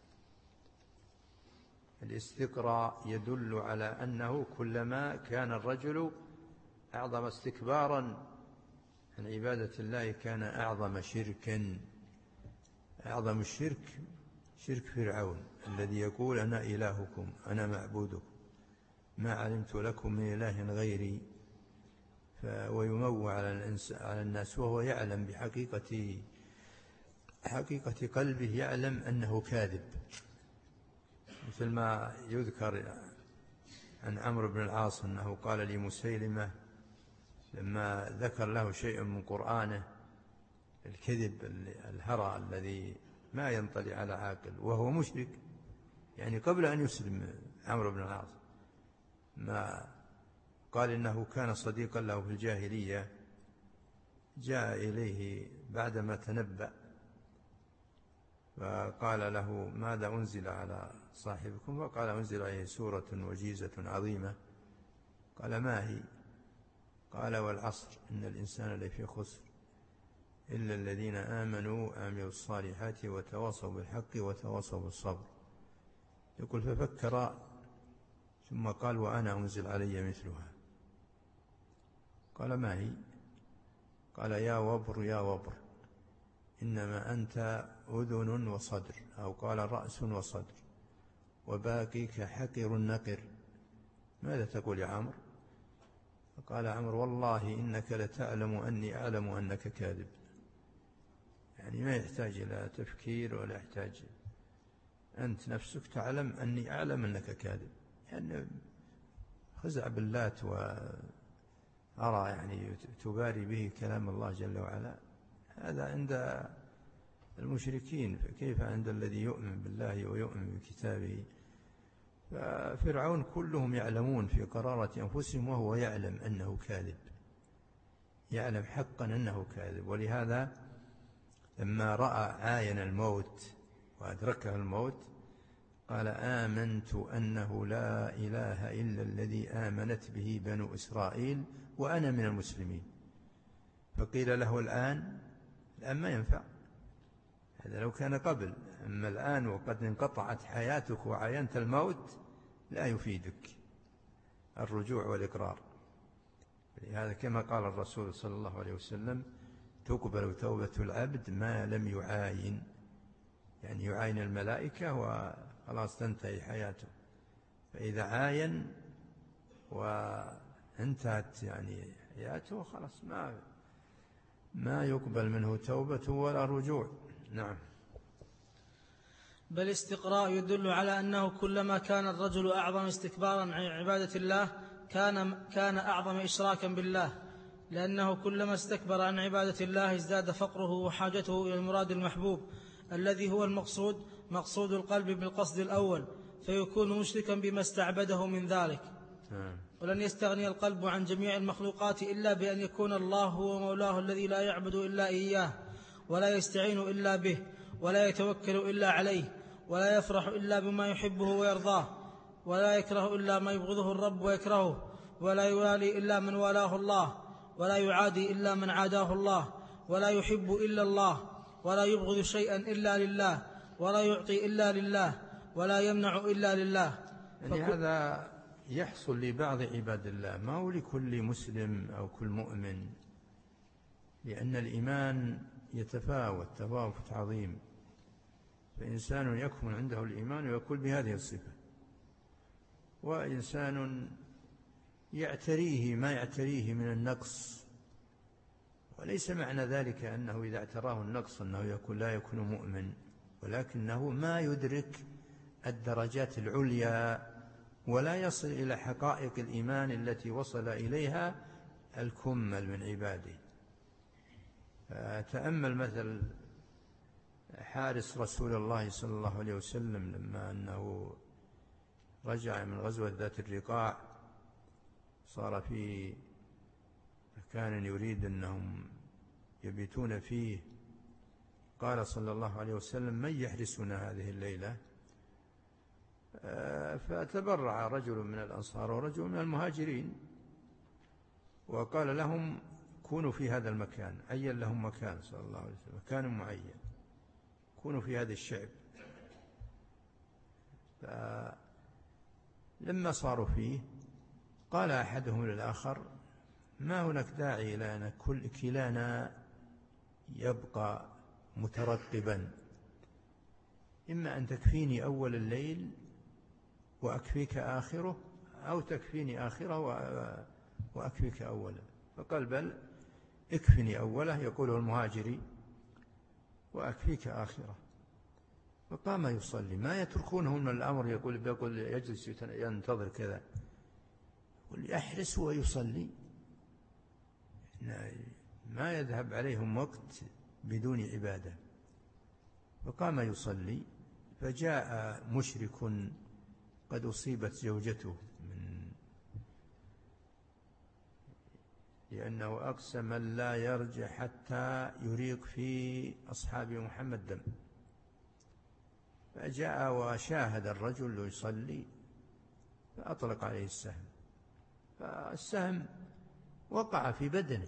الاستقراء يدل على أنه كلما كان الرجل أعظم استكبارا عن عبادة الله كان أعظم شركا. أعظم الشرك شرك فرعون الذي يقول: أنا إلهكم أنا معبودكم ما علمت لكم من إله غيري، ويموع على الناس وهو يعلم بحقيقة حقيقة قلبه، يعلم أنه كاذب. مثل ما يذكر عن عمرو بن العاص أنه قال لمسيلمة لما ذكر له شيء من قرآنه: الكذب الهرى الذي ما ينطلي على عاقل، وهو مشرك، يعني قبل أن يسلم عمرو بن العاص. ما قال إنه كان صديقا له في الجاهلية، جاء إليه بعدما تنبأ فقال له: ماذا أنزل على صاحبكم؟ فقال: أنزل عليه سورة وجيزة عظيمة. قال: ما هي؟ قال: والعصر إن الإنسان لفي خسر إلا الذين آمنوا وعملوا الصالحات وتواصوا بالحق وتواصوا بالصبر. يقول: ففكر ثم قال: وأنا أنزل علي مثلها. قال: ما هي؟ قال: يا وبر يا وبر إنما أنت أذن وصدر، أو قال رأس وصدر، وباقيك حقر النقر. ماذا تقول يا عمرو؟ فقال عمرو: والله إنك لتعلم أني أعلم أنك كاذب. يعني ما يحتاج إلى تفكير ولا يحتاج، أنت نفسك تعلم أني أعلم أنك كاذب. يعني خزع باللات وأرى يعني تباري به كلام الله جل وعلا، هذا عند المشركين، فكيف عند الذي يؤمن بالله ويؤمن بكتابه؟ ففرعون كلهم يعلمون في قرارة أنفسهم وهو يعلم أنه كاذب، يعلم حقا أنه كاذب. ولهذا لما رأى عاين الموت وأدركه الموت قال: آمنت أنه لا إله إلا الذي آمنت به بنو إسرائيل وأنا من المسلمين. فقيل له: الآن الآن ما ينفع، هذا لو كان قبل، أما الآن وقد انقطعت حياتك وعاينت الموت لا يفيدك الرجوع والإقرار. لهذا كما قال الرسول صلى الله عليه وسلم: تقبل توبة العبد ما لم يعاين، يعني يعاين الملائكة وخلاص تنتهي حياته. فإذا عاين وانتهت يعني حياته خلاص ما ما يقبل منه توبة ولا رجوع. نعم. بل استقراء يدل على أنه كلما كان الرجل أعظم استكبارا عن عبادة الله كان, كان أعظم إشراكا بالله، لأنه كلما استكبر عن عبادة الله ازداد فقره وحاجته إلى المراد المحبوب الذي هو المقصود مقصود القلب بالقصد الأول، فيكون مشركا بما استعبده من ذلك. ولن يستغني القلب عن جميع المخلوقات إلا بأن يكون الله هو مولاه الذي لا يعبد إلا إياه، ولا يستعين إلا به، ولا يتوكل إلا عليه، ولا يفرح إلا بما يحبه ويرضاه، ولا يكره إلا ما يبغضه الرب ويكرهه، ولا يوالي إلا من والاه الله، ولا يعادي إلا من عاداه الله، ولا يحب إلا الله، ولا يبغض شيئا إلا لله، ولا يعطي إلا لله، ولا يمنع إلا لله. يعني هذا يحصل لبعض عباد الله، ما هو لكل مسلم أو كل مؤمن، لأن الإيمان يتفاوت تفاوت عظيم، فإنسان يكمن عنده الإيمان ويقول بهذه الصفة، وإنسان يعتريه ما يعتريه من النقص، وليس معنى ذلك أنه إذا اعتراه النقص أنه يكون لا يكون مؤمن، ولكنه ما يدرك الدرجات العليا ولا يصل إلى حقائق الإيمان التي وصل إليها الكمل من عباده. تأمل مثل حارس رسول الله صلى الله عليه وسلم لما أنه رجع من غزوة ذات الرقاع، صار في مكان يريد أنهم يبيتون فيه، قال صلى الله عليه وسلم: من يحرسنا هذه الليلة؟ فتبرع رجل من الأنصار ورجل من المهاجرين وقال لهم: كونوا في هذا المكان، عين لهم مكان صلى الله عليه وسلم، مكان معين، كونوا في هذا الشعب. فلما صاروا فيه قال أحدهم للآخر: ما هناك داعي إلى أن كل كلانا يبقى مترقبا، إما أن تكفيني أول الليل وأكفيك آخره، أو تكفيني آخره وأكفيك أوله. فقال: بل اكفني أوله، يقوله المهاجري، وأكفيك آخره. فقام يصلي، ما يتركونه من الأمر، يقول بيقول يجلس ينتظر كذا، يقول يحرس ويصلي، ما يذهب عليهم وقت بدون عبادة. فقام يصلي، فجاء مشرك قد أصيبت زوجته من لأنه أقسم لا يرجع حتى يريق في أصحاب محمد دم، فجاء وشاهد الرجل يصلي فأطلق عليه السهم، فالسهم وقع في بدنه،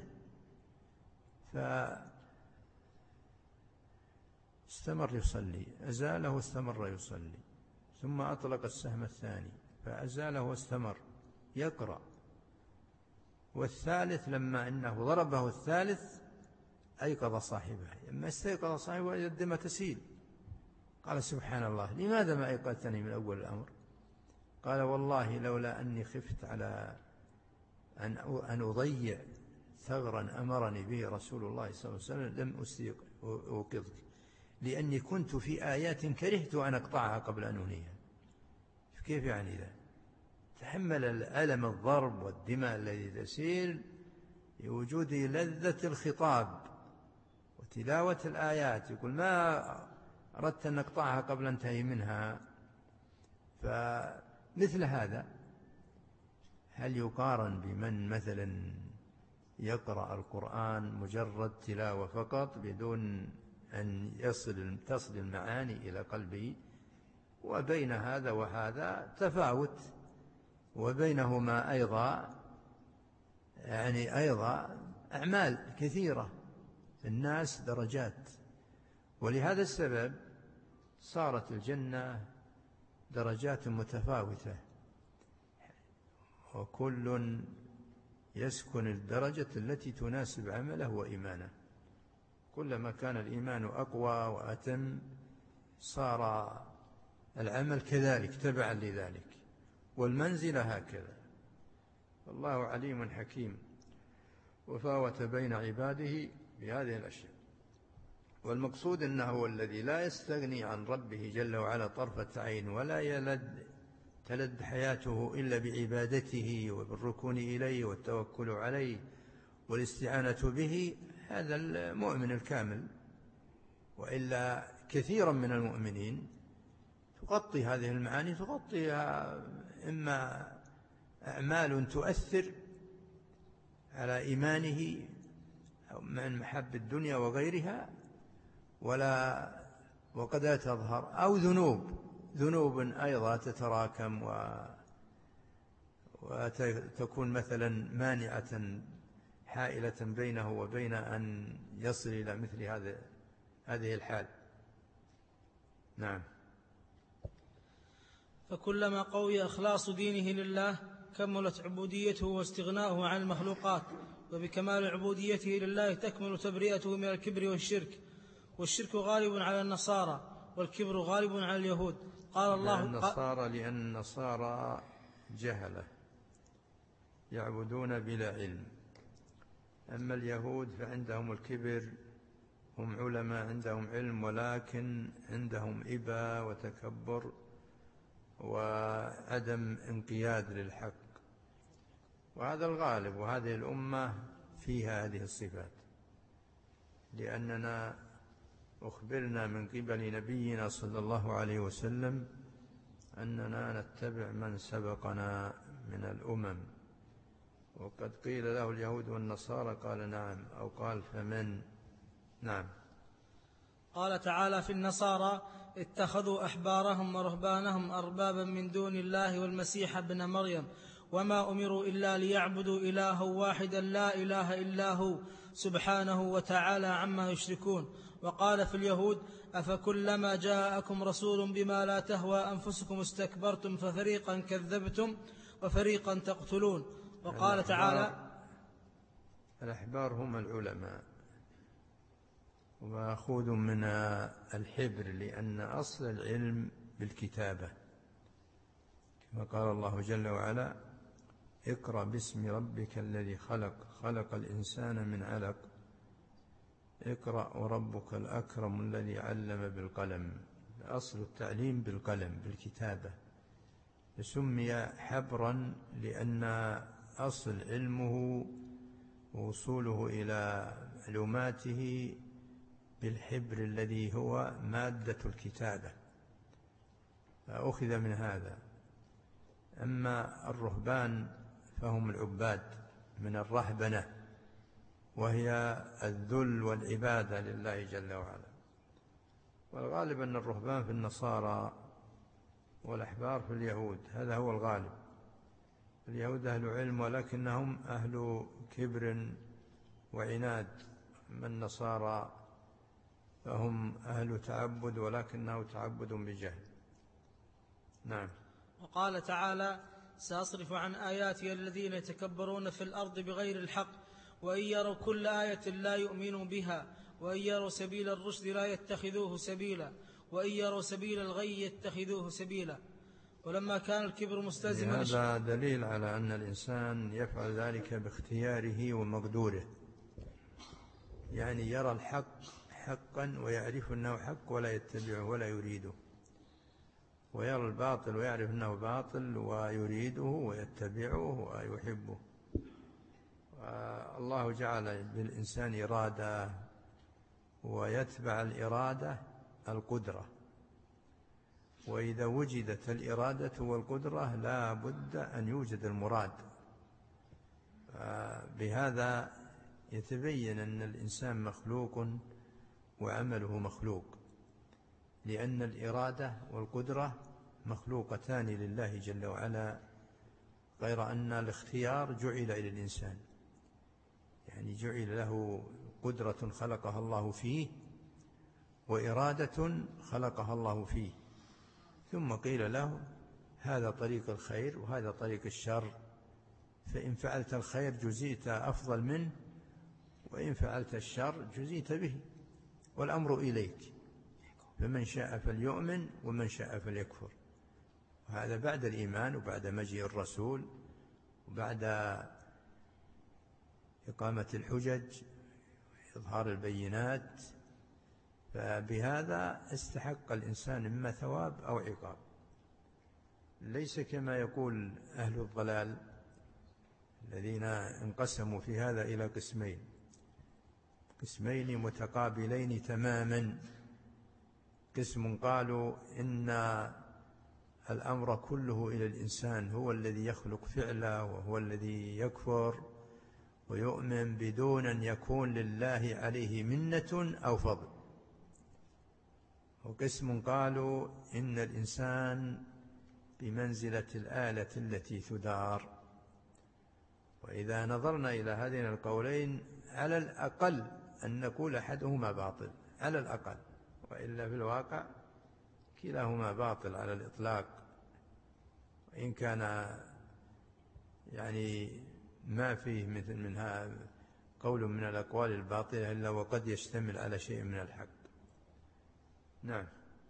فاستمر يصلي، أزاله واستمر يصلي، ثم أطلق السهم الثاني فأزاله واستمر يقرأ، والثالث لما إنه ضربه الثالث أيقظ صاحبه، لما استيقظ صاحبه الدم تسيل، قال سبحان الله لماذا ما أيقظتني من أول الأمر؟ قال والله لولا أني خفت على أن أن أضيع ثغرا أمرني به رسول الله صلى الله عليه وسلم لم أوقظك، لأني كنت في آيات كرهت أن أقطعها قبل أن أنهيها. كيف يعني ذا؟ تحمل الألم الضرب والدماء الذي تسيل لوجود لذة الخطاب وتلاوة الآيات، يقول ما أردت أن نقطعها قبل أن انتهي منها. فمثل هذا هل يقارن بمن مثلا يقرأ القرآن مجرد تلاوة فقط بدون أن يصل تصل المعاني إلى قلبه؟ وبين هذا وهذا تفاوت، وبينهما أيضا يعني أيضا أعمال كثيرة، الناس درجات، ولهذا السبب صارت الجنة درجات متفاوتة، وكل يسكن الدرجة التي تناسب عمله وإيمانه. كلما كان الإيمان أقوى وأتم صار العمل كذلك تبعا لذلك، والمنزلة هكذا. والله عليم حكيم، وفاوت بين عباده بهذه الأشياء. والمقصود أنه هو الذي لا يستغني عن ربه جل وعلا طرفة عين، ولا يلد تلد حياته إلا بعبادته وبالركون إليه والتوكل عليه والاستعانة به. هذا المؤمن الكامل. وإلا كثيرا من المؤمنين تغطي هذه المعاني، تغطيها إما أعمال تؤثر على إيمانه من محب الدنيا وغيرها ولا وقد لا تظهر، أو ذنوب ذنوب أيضا تتراكم و وتكون مثلا مانعة حائلة بينه وبين أن يصل إلى مثل هذا هذه الحال. نعم. فكلما قوي إخلاص دينه لله كملت عبوديته واستغناؤه عن المخلوقات، وبكمال عبوديته لله تكمل تبرئته من الكبر والشرك. والشرك غالب على النصارى والكبر غالب على اليهود. قال الله النصارى لأن النصارى جهلة يعبدون بلا علم، أما اليهود فعندهم الكبر، هم علماء عندهم علم ولكن عندهم إباء وتكبر وعدم انقياد للحق، وهذا الغالب. وهذه الأمة فيها هذه الصفات، لأننا أخبرنا من قبل نبينا صلى الله عليه وسلم أننا نتبع من سبقنا من الأمم. وقد قيل له اليهود والنصارى قال نعم، أو قال فمن. نعم. قال تعالى في النصارى اتخذوا أحبارهم ورهبانهم أربابا من دون الله والمسيح ابن مريم وما أمروا إلا ليعبدوا إلها واحدا لا إله إلا هو سبحانه وتعالى عما يشركون. وقال في اليهود أفكلما جاءكم رسول بما لا تهوى أنفسكم استكبرتم ففريقا كذبتم وفريقا تقتلون. وقال تعالى الأحبار هم العلماء، ومأخوذ من الحبر لأن أصل العلم بالكتابة، كما قال الله جل وعلا اقرأ باسم ربك الذي خلق خلق الإنسان من علق اقرأ وربك الأكرم الذي علم بالقلم. أصل التعليم بالقلم بالكتابة، سمي حبرا لأن أصل علمه ووصوله إلى معلوماته بالحبر الذي هو مادة الكتابة، فأخذ من هذا. أما الرهبان فهم العباد من الرهبنة، وهي الذل والعبادة لله جل وعلا. والغالب أن الرهبان في النصارى والأحبار في اليهود، هذا هو الغالب. اليهود أهل علم ولكنهم أهل كبر وعناد، أما النصارى فهم أهل تعبد ولكنه تعبد بجهل. نعم. وقال تعالى سأصرف عن آياتي الذين يتكبرون في الأرض بغير الحق وإن يروا كل آية لا يؤمنوا بها وإن يروا سبيل الرشد لا يتخذوه سبيلا وإن يروا سبيل الغي يتخذوه سبيلا. ولما كان الكبر مستلزما، هذا دليل على أن الإنسان يفعل ذلك باختياره ومقدوره، يعني يرى الحق حقا ويعرف أنه حق ولا يتبعه ولا يريده، ويرى الباطل ويعرف أنه باطل ويريده ويتبعه ويحبه. الله جعل بالإنسان إرادة، ويتبع الإرادة القدرة، وإذا وجدت الإرادة والقدرة لا بد أن يوجد المراد. بهذا يتبين أن الإنسان مخلوق وعمله مخلوق، لأن الإرادة والقدرة مخلوقتان لله جل وعلا، غير أن الاختيار جعل إلى الإنسان، يعني جعل له قدرة خلقها الله فيه وإرادة خلقها الله فيه، ثم قيل له هذا طريق الخير وهذا طريق الشر، فإن فعلت الخير جزيت أفضل منه، وإن فعلت الشر جزيت به، والأمر إليك، فمن شاء فليؤمن ومن شاء فليكفر. وهذا بعد الإيمان وبعد مجيء الرسول وبعد إقامة الحجج وإظهار البينات، فبهذا استحق الإنسان إما ثواب أو عقاب، ليس كما يقول أهل الضلال الذين انقسموا في هذا إلى قسمين قسمين متقابلين تماما. قسم قالوا إن الأمر كله إلى الإنسان، هو الذي يخلق فعله وهو الذي يكفر ويؤمن بدون أن يكون لله عليه منة أو فضل. وقسم قالوا إن الإنسان بمنزلة الآلة التي تدار. وإذا نظرنا إلى هذين القولين على الأقل أن نقول أحدهما باطل على الأقل، وإلا في الواقع كلاهما باطل على الإطلاق، وإن كان يعني ما فيه مثل منها قول من الأقوال الباطلة إلا وقد يشتمل على شيء من الحق. نعم.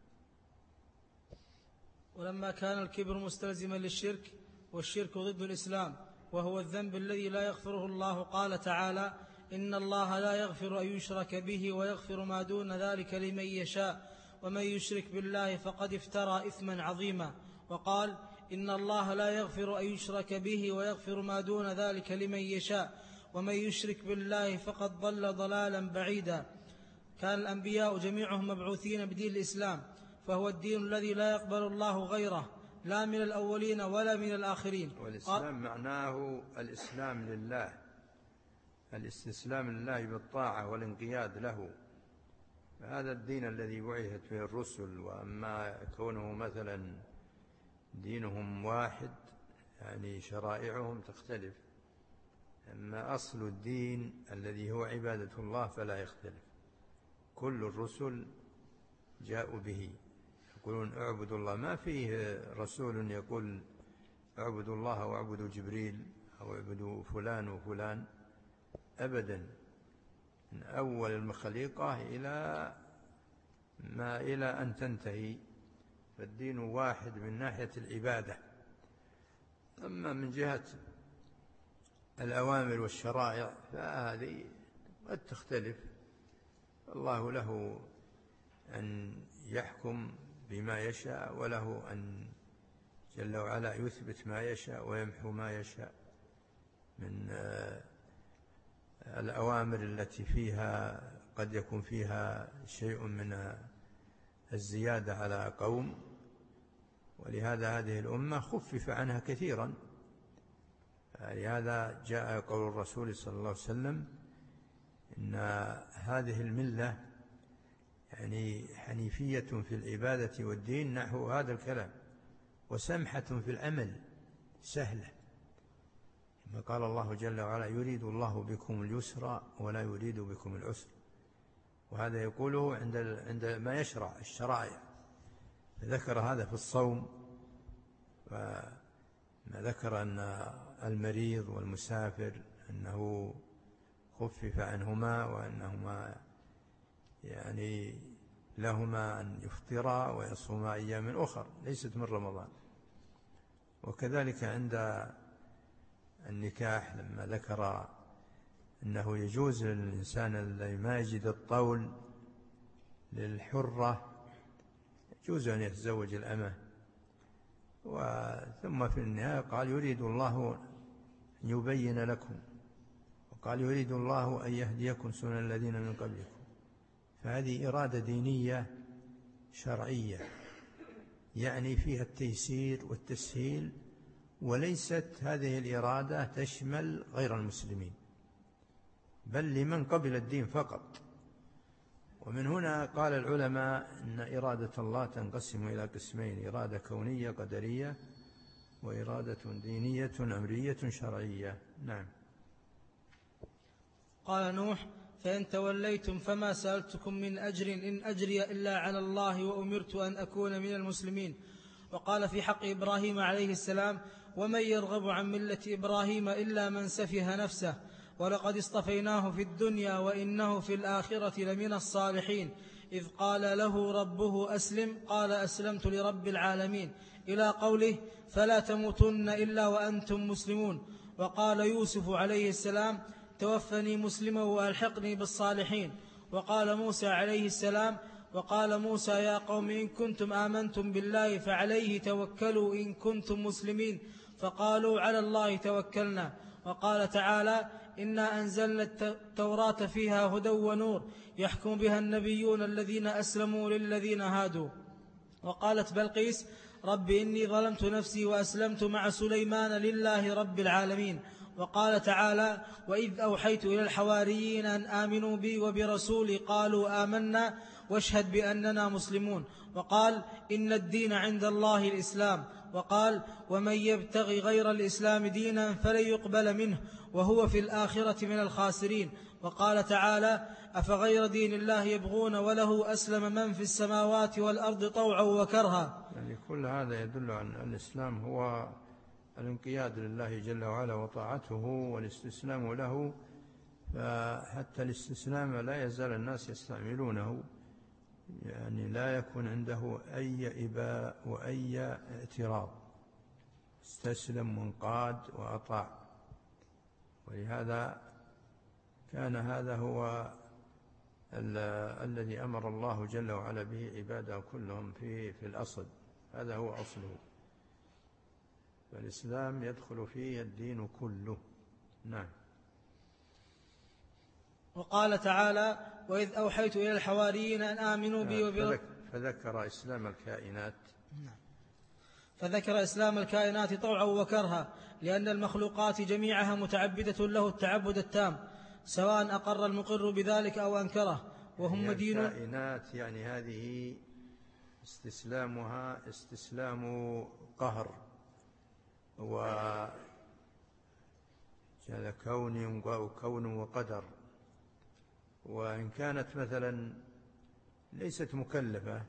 ولما كان الكبر مستلزما للشرك، والشرك ضد الإسلام وهو الذنب الذي لا يغفره الله، قال تعالى: إن الله لا يغفر أن يشرك به ويغفر ما دون ذلك لمن يشاء ومن يشرك بالله فقد افترى إثما عظيما. وقال: إن الله لا يغفر أن يشرك به ويغفر ما دون ذلك لمن يشاء ومن يشرك بالله فقد ضل ضلالا بعيدا. كان الأنبياء جميعهم مبعوثين بدين الإسلام، فهو الدين الذي لا يقبل الله غيره، لا من الأولين ولا من الآخرين. والإسلام معناه الإسلام لله، الاستسلام لله بالطاعة والانقياد له، هذا الدين الذي بعثت به الرسل. وأما كونه مثلا دينهم واحد يعني شرائعهم تختلف، أما أصل الدين الذي هو عبادة الله فلا يختلف. كل الرسل جاءوا به يقولون اعبدوا الله، ما فيه رسول يقول اعبدوا الله أو اعبدوا جبريل أو اعبدوا فلان وفلان أبدا، من أول الخليقة إلى ما إلى أن تنتهي، فالدين واحد من ناحية العبادة. أما من جهة الأوامر والشرائع فهذه قد تختلف، الله له أن يحكم بما يشاء، وله أن جل وعلا يثبت ما يشاء ويمحو ما يشاء من الأوامر التي فيها قد يكون فيها شيء من الزيادة على قوم، ولهذا هذه الأمة خفف عنها كثيرا. لهذا جاء قول الرسول صلى الله عليه وسلم إن هذه الملة يعني حنيفية في العبادة والدين نحو هذا الكلام، وسمحة في العمل سهلة، كما قال الله جل وعلا: يريد الله بكم اليسر ولا يريد بكم العسر. وهذا يقوله عند عند ما يشرع الشرائع، فذكر هذا في الصوم، وما ذكر أن المريض والمسافر أنه خفف عنهما، وأنهما يعني لهما أن يفطرا ويصوما أيام أخر ليست من رمضان. وكذلك عند النكاح لما ذكر أنه يجوز للإنسان الذي ما يجد الطول للحرة يجوز أن يتزوج الأمة، ثم في النهاية قال يريد الله أن يبين لكم، وقال يريد الله أن يهديكم سنن الذين من قبلكم. فهذه إرادة دينية شرعية يعني فيها التيسير والتسهيل، وليست هذه الإرادة تشمل غير المسلمين بل لمن قبل الدين فقط. ومن هنا قال العلماء أن إرادة الله تنقسم إلى قسمين: إرادة كونية قدرية، وإرادة دينية أمرية شرعية. نعم. قال نوح: فإن توليتم فما سألتكم من أجر إن أجري إلا على الله وأمرت أن أكون من المسلمين. وقال في حق إبراهيم عليه السلام: ومن يرغب عن ملة إبراهيم إلا من سفه نفسه ولقد اصطفيناه في الدنيا وإنه في الآخرة لمن الصالحين. إذ قال له ربه أسلم قال أسلمت لرب العالمين، إلى قوله: فلا تموتن إلا وأنتم مسلمون. وقال يوسف عليه السلام: توفني مسلما وألحقني بالصالحين. وقال موسى عليه السلام: وقال موسى يا قوم إن كنتم آمنتم بالله فعليه توكلوا إن كنتم مسلمين، فقالوا على الله توكلنا. وقال تعالى: إنا أنزلنا التوراة فيها هدى ونور يحكم بها النبيون الذين أسلموا للذين هادوا. وقالت بلقيس: رب إني ظلمت نفسي وأسلمت مع سليمان لله رب العالمين. وقال تعالى: وإذ أوحيت إلى الحواريين أن آمنوا بي وبرسولي قالوا آمنا واشهد بأننا مسلمون. وقال: إن الدين عند الله الإسلام. وقال: ومن يبتغي غير الإسلام دينا فلن يقبل منه وهو في الآخرة من الخاسرين. وقال تعالى: أفغير دين الله يبغون وله أسلم من في السماوات والأرض طوعا وكرها. يعني كل هذا يدل على أن الإسلام هو الانقياد لله جل وعلا وطاعته والاستسلام له، فحتى الاستسلام لا يزال الناس يستعملونه، يعني لا يكون عنده أي إباء وأي اعتراض، استسلم وانقاد وأطاع. ولهذا كان هذا هو الذي أمر الله جل وعلا به عباده كلهم في في الأصل، هذا هو أصله. فالإسلام يدخل فيه الدين كله. نعم. وقال تعالى: وإذ أوحيت إلى الحواريين أن آمنوا بي وبرسولي. فذكر إسلام الكائنات. فذكر إسلام الكائنات طوعا وكرها، لأن المخلوقات جميعها متعبدة له التعبد التام، سواء أقر المقر بذلك أو أنكره، وهم دين الكائنات. يعني هذه استسلامها استسلام قهر وكون كون وقدر. وإن كانت مثلا ليست مكلفة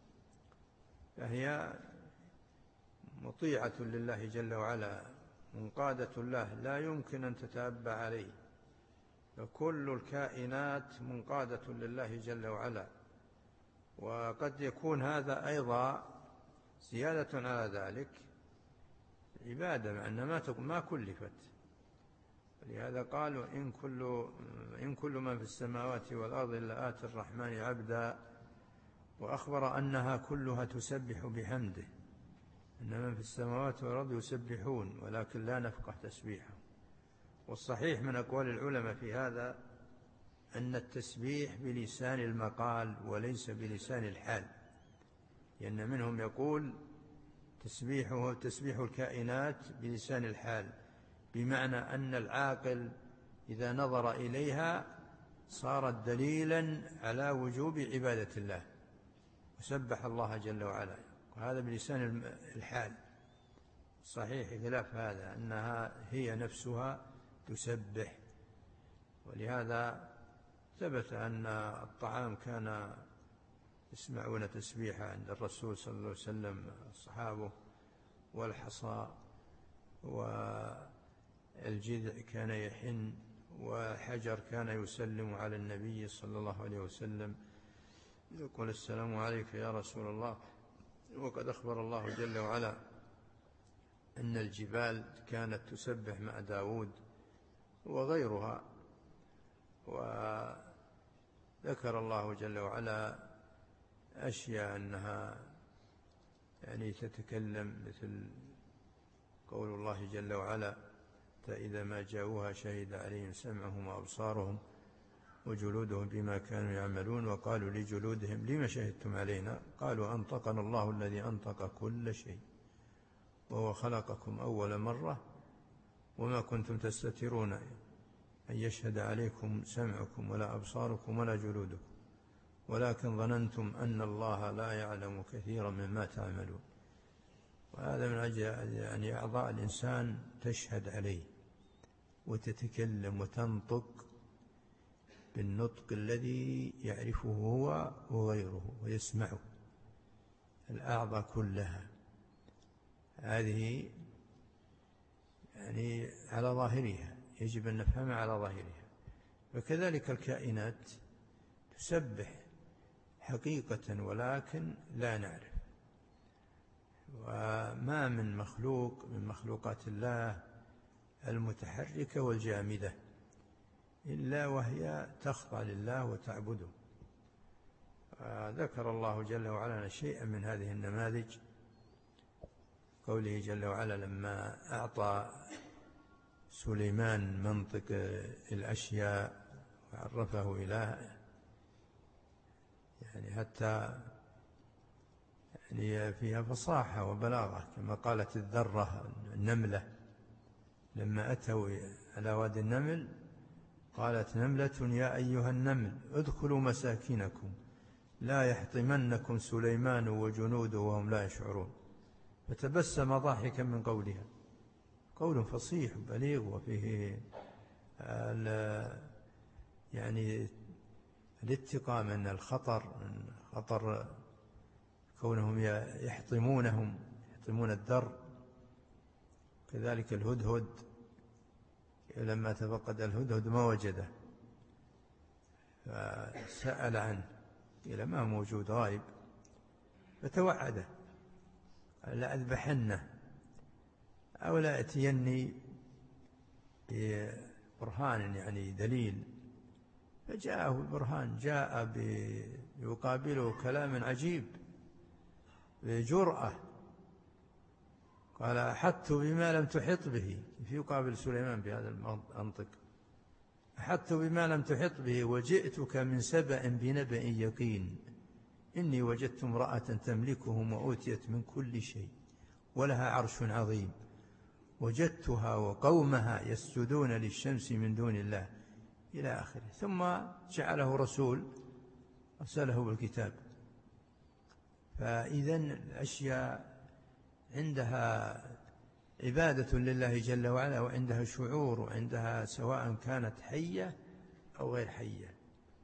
فهي مطيعة لله جل وعلا، منقادة له، لا يمكن أن تتأبى عليه. فكل الكائنات منقادة لله جل وعلا. وقد يكون هذا أيضا زيادة على ذلك عبادة، مع أنها ما كلفت. لهذا قالوا إن كل, إن كل من في السماوات والأرض إلا آتي الرحمن عبدا. وأخبر أنها كلها تسبح بحمده، إن من في السماوات والأرض يسبحون ولكن لا نفقه تسبيحهم. والصحيح من أقوال العلماء في هذا أن التسبيح بلسان المقال وليس بلسان الحال، لأن منهم يقول تسبيحه تسبيح الكائنات بلسان الحال، بمعنى أن العاقل إذا نظر إليها صارت دليلا على وجوب عبادة الله وسبح الله جل وعلا، وهذا بلسان الحال. صحيح خلاف هذا، أنها هي نفسها تسبح. ولهذا ثبت أن الطعام كان يسمعون تسبيحا عند الرسول صلى الله عليه وسلم أصحابه، والحصى والجذع كان يحن، وحجر كان يسلم على النبي صلى الله عليه وسلم. يقول السلام عليك يا رسول الله، وقد أخبر الله جل وعلا أن الجبال كانت تسبح مع داود وغيرها، وذكر الله جل وعلا أشياء أنها يعني تتكلم، مثل قول الله جل وعلا: فإذا ما جاءوها شهد عليهم سمعهم وأبصارهم وجلودهم بما كانوا يعملون وقالوا لجلودهم لما شهدتم علينا قالوا أنطقنا الله الذي أنطق كل شيء وهو خلقكم أول مرة وما كنتم تستترون أن يشهد عليكم سمعكم ولا أبصاركم ولا جلودكم ولكن ظننتم أن الله لا يعلم كثيرا مما تعملون. وهذا من أجل يعني أعضاء الإنسان تشهد عليه وتتكلم وتنطق بالنطق الذي يعرفه هو وغيره ويسمعه، الأعضاء كلها هذه يعني على ظاهرها يجب أن نفهمها على ظاهرها. وكذلك الكائنات تسبح حقيقة ولكن لا نعرف. وما من مخلوق من مخلوقات الله المتحركة والجامدة إلا وهي تخضع لله وتعبده. ذكر الله جل وعلا شيئا من هذه النماذج، قوله جل وعلا لما أعطى سليمان منطق الأشياء وعرفه إله، يعني حتى يعني فيها فصاحة وبلاغة، كما قالت الذرة النملة لما أتوا على وادي النمل قالت نملة يا أيها النمل ادخلوا مساكنكم لا يحطمنكم سليمان وجنوده وهم لا يشعرون، فتبسم ضاحكا من قولها. قول فصيح بليغ وفيه يعني الاتقاء من الخطر، من خطر كونهم يحطمونهم يحطمون الدر. كذلك الهدهد لما تفقد الهدهد ما وجده فسأل عنه قيل ما موجود غائب، فتوعده قال لأذبحنه أو لا أتيني ببرهان يعني دليل، فجاءه البرهان، جاء يقابله كلام عجيب بجرأة، قال أحطت بما لم تحط به، في يقابل سليمان بهذا المنطق، أحطت بما لم تحط به وجئتك من سبأ بنبأ يقين إني وجدت امرأة تملكهم وأوتيت من كل شيء ولها عرش عظيم وجدتها وقومها يسجدون للشمس من دون الله إلى آخره. ثم جعله رسول أرسله بالكتاب. فإذا الأشياء عندها عبادة لله جل وعلا، وعندها شعور، وعندها سواء كانت حية أو غير حية.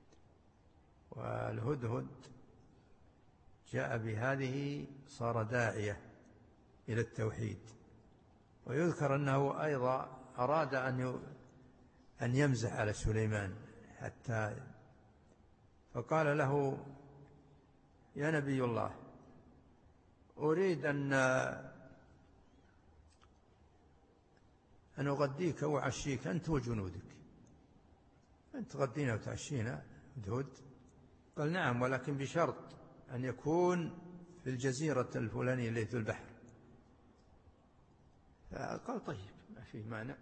والهدهد جاء بهذه صار داعية إلى التوحيد. ويذكر أنه أيضا أراد أن أن يمزح على سليمان حتى فقال له يا نبي الله أريد أن أن أغديك وأعشيك أنت وجنودك، أنت تغدينا وتعشينا هدهد؟ قال نعم، ولكن بشرط أن يكون في الجزيرة الفلانية اللي في البحر. فقال طيب ما فيه مانع.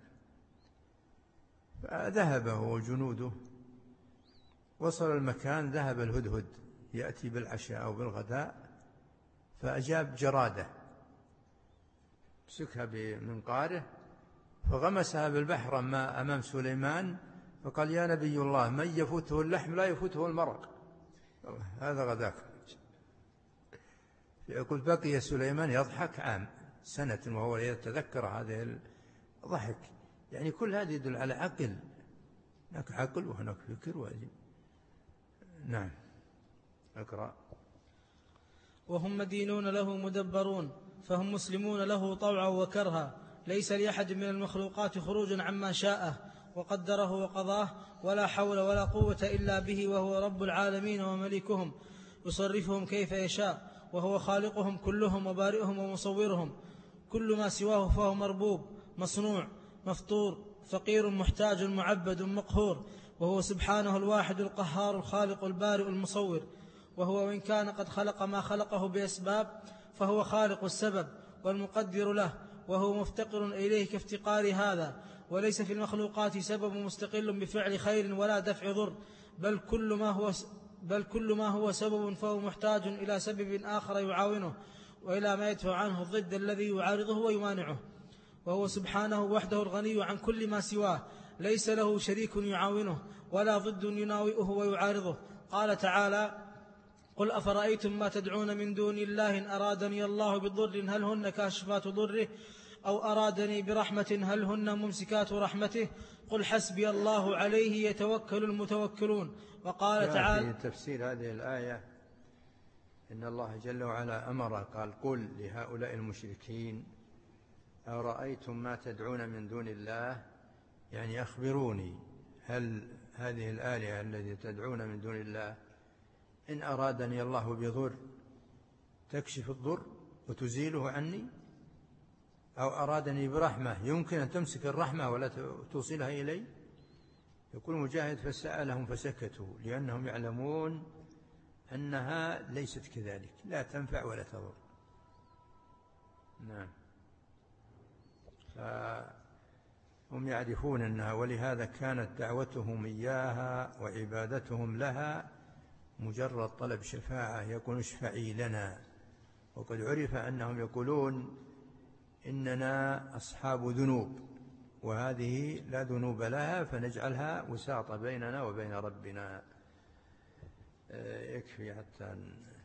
فذهب هو وجنوده، وصل المكان، ذهب الهدهد يأتي بالعشاء أو بالغداء، فأجاب جرادة مسكها بمنقاره فغمسها بالبحر أمام سليمان، فقال يا نبي الله من يفوته اللحم لا يفوته المرق، هذا غداك. يقول بقي سليمان يضحك عام سنة وهو يتذكر هذه الضحك. يعني كل هذا يدل على عقل، هناك عقل وهناك فكر واجب. نعم اقرأ. وهم مدينون له مدبرون، فهم مسلمون له طوعا وكرها، ليس لأحد من المخلوقات خروج عما شاءه وقدره وقضاه، ولا حول ولا قوة إلا به، وهو رب العالمين وملكهم. يصرفهم كيف يشاء، وهو خالقهم كلهم وبارئهم ومصورهم. كل ما سواه فهو مربوب مصنوع مفطور فقير محتاج معبد مقهور، وهو سبحانه الواحد القهار الخالق البارئ المصور. وهو وإن كان قد خلق ما خلقه بأسباب فهو خالق السبب والمقدر له، وهو مفتقر إليه كافتقار هذا. وليس في المخلوقات سبب مستقل بفعل خير ولا دفع ضر، بل كل ما هو بل كل ما هو سبب فهو محتاج إلى سبب آخر يعاونه، وإلى ما يدفع عنه الضد الذي يعارضه ويمانعه. وهو سبحانه وحده الغني عن كل ما سواه، ليس له شريك يعاونه ولا ضد يناوئه ويعارضه. قال تعالى: قل أفرأيتم ما تدعون من دون الله إن أرادني الله بضر هل هن كاشفات ضره أو أرادني برحمة هل هن ممسكات رحمته قل حسبي الله عليه يتوكل المتوكلون. وقال تعالى في تفسير هذه الآية إن الله جل وعلا أمر قال: قل لهؤلاء المشركين أرأيتم ما تدعون من دون الله، يعني أخبروني هل هذه الآلهة التي تدعون من دون الله إن أرادني الله بضر تكشف الضر وتزيله عني، أو أرادني برحمة يمكن أن تمسك الرحمة ولا توصلها إلي. يقول مجاهد: فسألهم فسكتوا لأنهم يعلمون أنها ليست كذلك، لا تنفع ولا تضر. نعم، فهم يعرفون أنها، ولهذا كانت دعوتهم إياها وعبادتهم لها مجرد طلب شفاعة، يقول: اشفعي لنا. وقد عرف أنهم يقولون: إننا أصحاب ذنوب وهذه لا ذنوب لها فنجعلها وساطة بيننا وبين ربنا. يكفي حتى